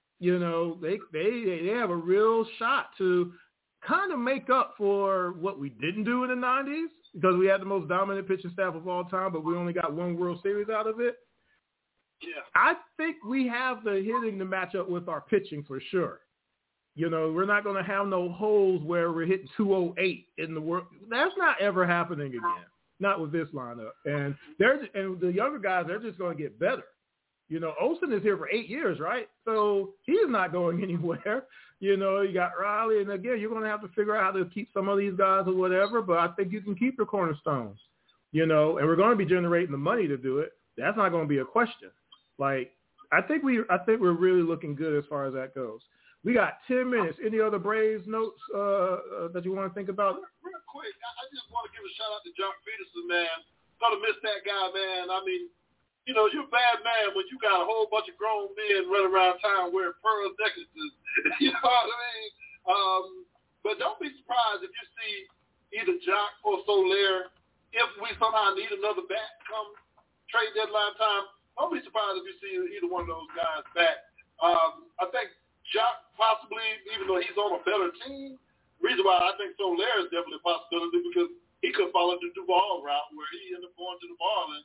They have a real shot to kind of make up for what we didn't do in the 90s because we had the most dominant pitching staff of all time, but we only got one World Series out of it. Yeah. I think we have the hitting to match up with our pitching for sure. We're not going to have no holes where we're hitting 208 in the world. That's not ever happening again. Not with this lineup. And the younger guys, they're just going to get better. Olsen is here for 8 years, right? So he's not going anywhere. You got Riley, and again, you're going to have to figure out how to keep some of these guys or whatever, but I think you can keep your cornerstones, and we're going to be generating the money to do it. That's not going to be a question. Like, I think we're really looking good as far as that goes. We got 10 minutes. Any other Braves notes that you want to think about? Real quick, I just want to give a shout out to John Peterson, man. Gonna miss that guy, man. You're a bad man when you got a whole bunch of grown men running around town wearing pearl necklaces. You know what I mean? But don't be surprised if you see either Jock or Soler. If we somehow need another bat come trade deadline time, don't be surprised if you see either one of those guys back. I think Jock possibly, even though he's on a better team, the reason why I think Soler is definitely a possibility because he could follow the Duvall route where he ended up going to New Orleans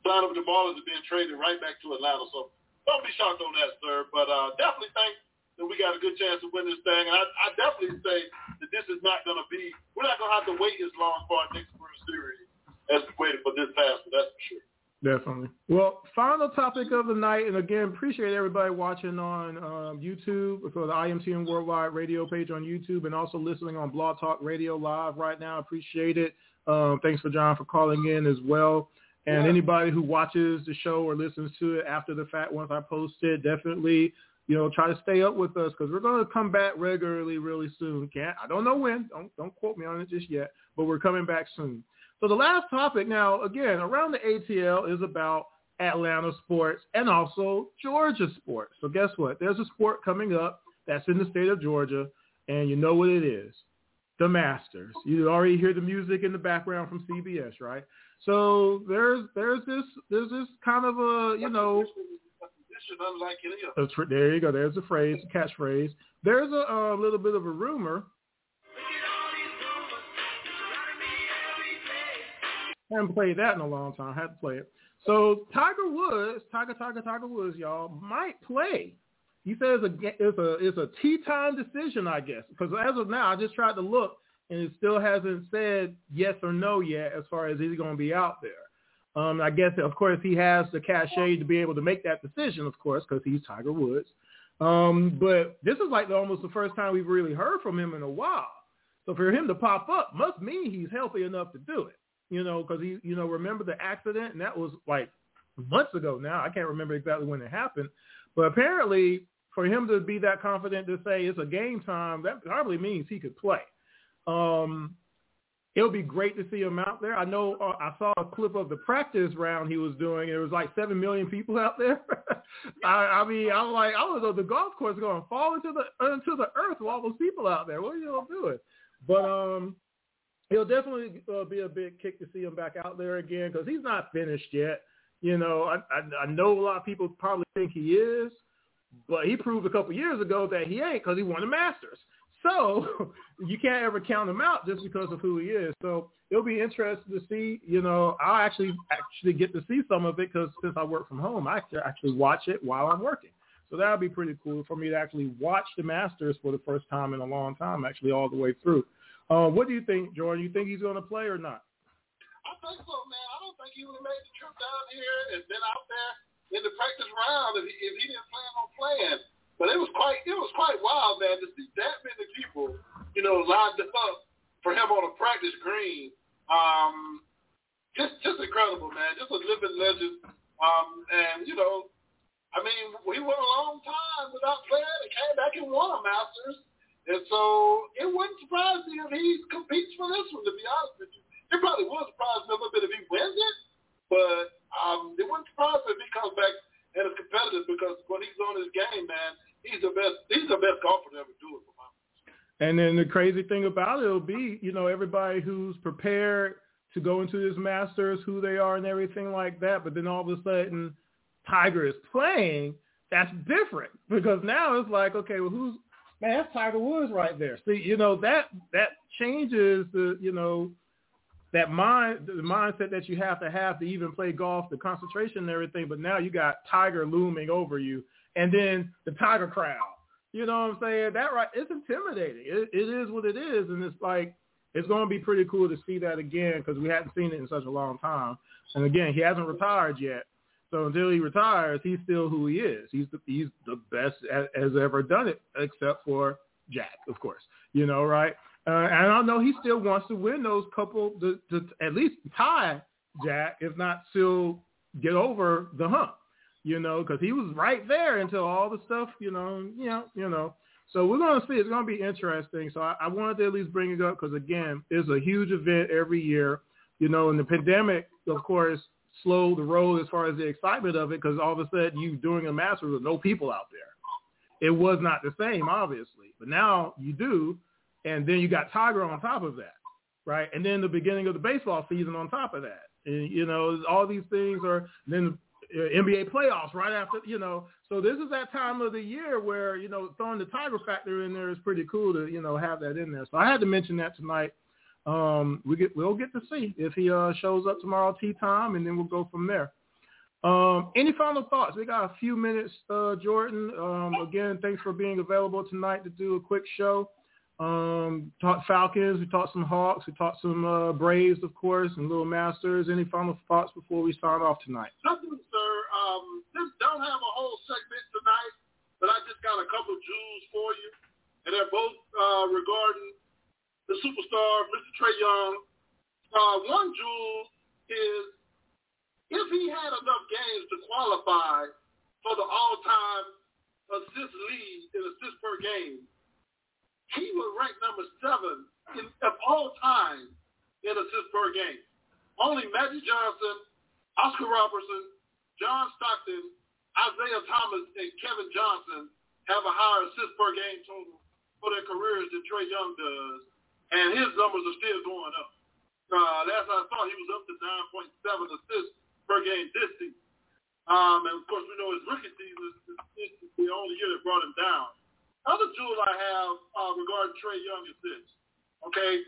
sign up with the Marlins and being traded right back to Atlanta. So don't be shocked on that, sir. But definitely think that we got a good chance to win this thing. And I definitely say that this is not going to be – we're not going to have to wait as long for our next World Series as we waited for this past one, that's for sure. Definitely. Well, final topic of the night, and again, appreciate everybody watching on YouTube for the IMTN Worldwide radio page on YouTube, and also listening on Blog Talk Radio Live right now. Appreciate it. Thanks for John for calling in as well. And anybody who watches the show or listens to it after the fact, once I post it, definitely, try to stay up with us because we're going to come back regularly really soon. I don't know when. Don't quote me on it just yet, but we're coming back soon. So the last topic now, again, around the ATL is about Atlanta sports and also Georgia sports. So guess what? There's a sport coming up that's in the state of Georgia, and you know what it is. The Masters. You already hear the music in the background from CBS, right? So there's this kind of a, there you go. There's a phrase, a catchphrase. There's a little bit of a rumor. I haven't played that in a long time. I had to play it. So Tiger Woods, y'all, might play. He says it's a tea time decision, I guess, because as of now, I just tried to look, and it still hasn't said yes or no yet as far as he's going to be out there. I guess, of course, he has the cachet to be able to make that decision, of course, because he's Tiger Woods. But this is like almost the first time we've really heard from him in a while. So for him to pop up must mean he's healthy enough to do it. Because he, remember the accident, and that was like months ago now. I can't remember exactly when it happened. But apparently for him to be that confident to say it's a game time, that probably means he could play. It'll be great to see him out there. I know I saw a clip of the practice round he was doing. It was like 7 million people out there. I was like, I don't know, the golf course is going to fall into the earth with all those people out there. What are you going to do? But it'll definitely be a big kick to see him back out there again because he's not finished yet. I know a lot of people probably think he is, but he proved a couple years ago that he ain't because he won the Masters. So you can't ever count him out just because of who he is. So it'll be interesting to see. I'll actually get to see some of it because since I work from home, I actually watch it while I'm working. So that'll be pretty cool for me to actually watch the Masters for the first time in a long time, actually all the way through. What do you think, Jordan? You think he's going to play or not? I think so, man. I don't think he would have made the trip down here and been out there in the practice round if he didn't plan on playing. But it was quite wild, man, to see that many people, lined up for him on a practice green. Just incredible, man. Just a living legend. We went a long time without playing and came back and won a Masters. And so it wouldn't surprise me if he competes for this one, to be honest with you. It probably would surprise me a little bit if he wins it, but it wouldn't surprise me if he comes back and is competitive because when he's on his game, man, he's the best golfer to ever do it for my money. And then the crazy thing about it will be, everybody who's prepared to go into this Masters, who they are and everything like that, but then all of a sudden Tiger is playing, that's different because now it's like, okay, well, man, that's Tiger Woods right there. See, that changes the mindset that you have to even play golf, the concentration and everything. But now you got Tiger looming over you, and then the Tiger crowd. You know what I'm saying? That right? It's intimidating. It is what it is, and it's like it's going to be pretty cool to see that again because we hadn't seen it in such a long time. And again, he hasn't retired yet. So until he retires, he's still who he is. He's the best has ever done it, except for Jack, of course. Right? And I know he still wants to win those couple to at least tie Jack, if not still get over the hump. Because he was right there until all the stuff. So we're going to see. It's going to be interesting. So I wanted to at least bring it up because again, it's a huge event every year. And the pandemic, of course, slowed the road as far as the excitement of it because all of a sudden you doing a Masters with no people out there. It was not the same, obviously, but now you do, and then you got Tiger on top of that, right? And then the beginning of the baseball season on top of that. And, all these things are then NBA playoffs right after, So this is that time of the year where, throwing the Tiger factor in there is pretty cool to, have that in there. So I had to mention that tonight. We'll get to see if he shows up tomorrow tea time, and then we'll go from there. Any final thoughts? We got a few minutes, Jordan. Again, thanks for being available tonight to do a quick show. Talked Falcons, we talked some Hawks, we talked some Braves, of course, and Little Masters. Any final thoughts before we sign off tonight? Nothing, sir. Just don't have a whole segment tonight, but I just got a couple jewels for you, and they're both regarding the superstar, Mr. Trae Young. One jewel is if he had enough games to qualify for the all-time assist lead in assists per game, he would rank number 7 of all time in assists per game. Only Magic Johnson, Oscar Robertson, John Stockton, Isaiah Thomas, and Kevin Johnson have a higher assist per game total for their careers than Trae Young does, and his numbers are still going up. Last I saw, he was up to 9.7 assists per game this season. And, of course, we know his rookie season is the only year that brought him down. Other jewel I have regarding Trae Young is this, okay?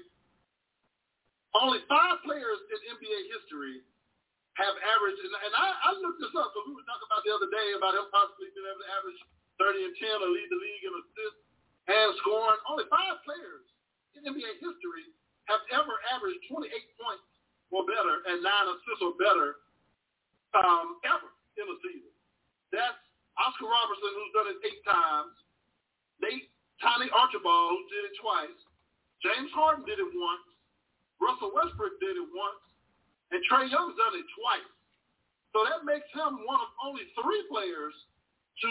Only 5 players in NBA history have averaged, and I looked this up because we were talking about the other day about him possibly being able to average 30 and 10 or lead the league in assists and scoring. Only 5 players in NBA history have ever averaged 28 points or better and 9 assists or better ever in a season. That's Oscar Robertson, who's done it 8 times, Tiny Archibald, who did it twice, James Harden did it once, Russell Westbrook did it once, and Trae Young's done it twice. So that makes him one of only 3 players to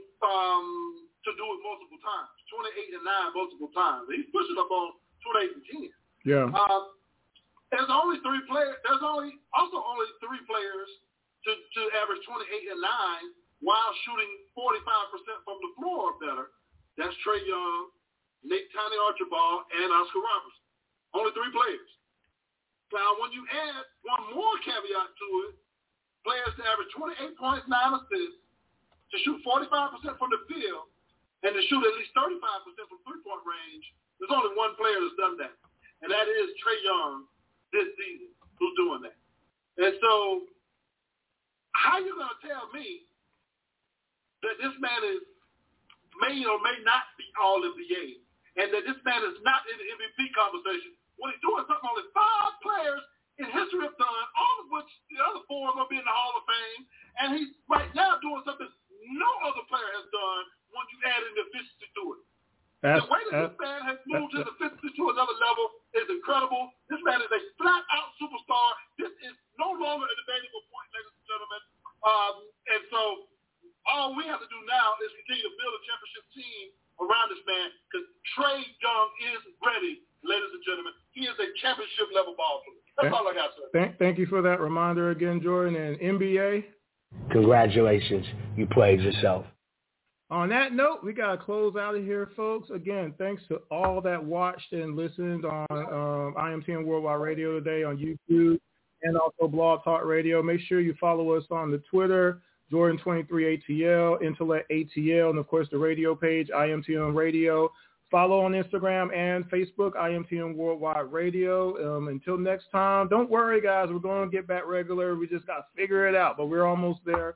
do it multiple times, 28 and 9 multiple times. He's pushing up on 28 and 10. Yeah. There's only 3 players. There's only 3 players to average 28 and 9 while shooting 45% from the floor or better. That's Trae Young, Tiny Archibald, and Oscar Robertson. Only 3 players. Now, when you add one more caveat to it, players to average 28 points, 9 assists, to shoot 45% from the field, and to shoot at least 35% from three-point range, there's only one player that's done that, and that is Trae Young this season who's doing that. And so how are you going to tell me that this man may or may not be All-NBA, and that this man is not in the MVP conversation when he's doing something only 5 players in history have done, all of which the other 4 are going to be in the Hall of Fame, and he's right now doing something no other player has done when you add in the efficiency to it. The way that this man has moved his efficiency to another level is incredible. This man is a flat-out superstar. This is no longer a debatable point, ladies and gentlemen. And so all we have to do now is continue to build a championship team around this man because Trae Young is ready, ladies and gentlemen. He is a championship-level ball player. That's all I got, sir. Thank you for that reminder again, Jordan. And NBA? Congratulations. You played yourself. On that note, we got to close out of here, folks. Again, thanks to all that watched and listened on IMTN Worldwide Radio today on YouTube and also Blog Talk Radio. Make sure you follow us on the Twitter, Jordan23ATL, Intellect ATL, and, of course, the radio page, IMTN Radio. Follow on Instagram and Facebook, IMTN Worldwide Radio. Until next time, don't worry, guys. We're going to get back regular. We just got to figure it out, but we're almost there.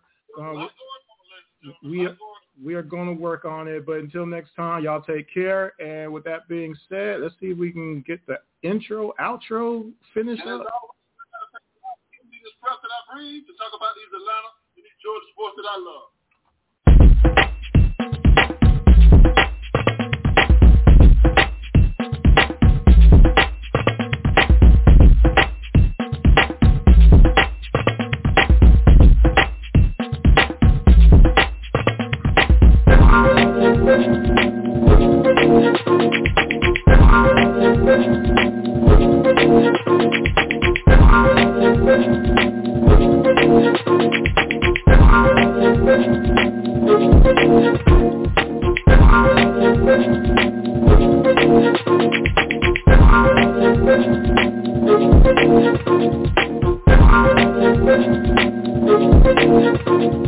We are going to work on it, but until next time, y'all take care. And with that being said, let's see if we can get the outro finished up. This breath that I breathe to talk about these Atlanta and these Georgia sports that I love. Thank you.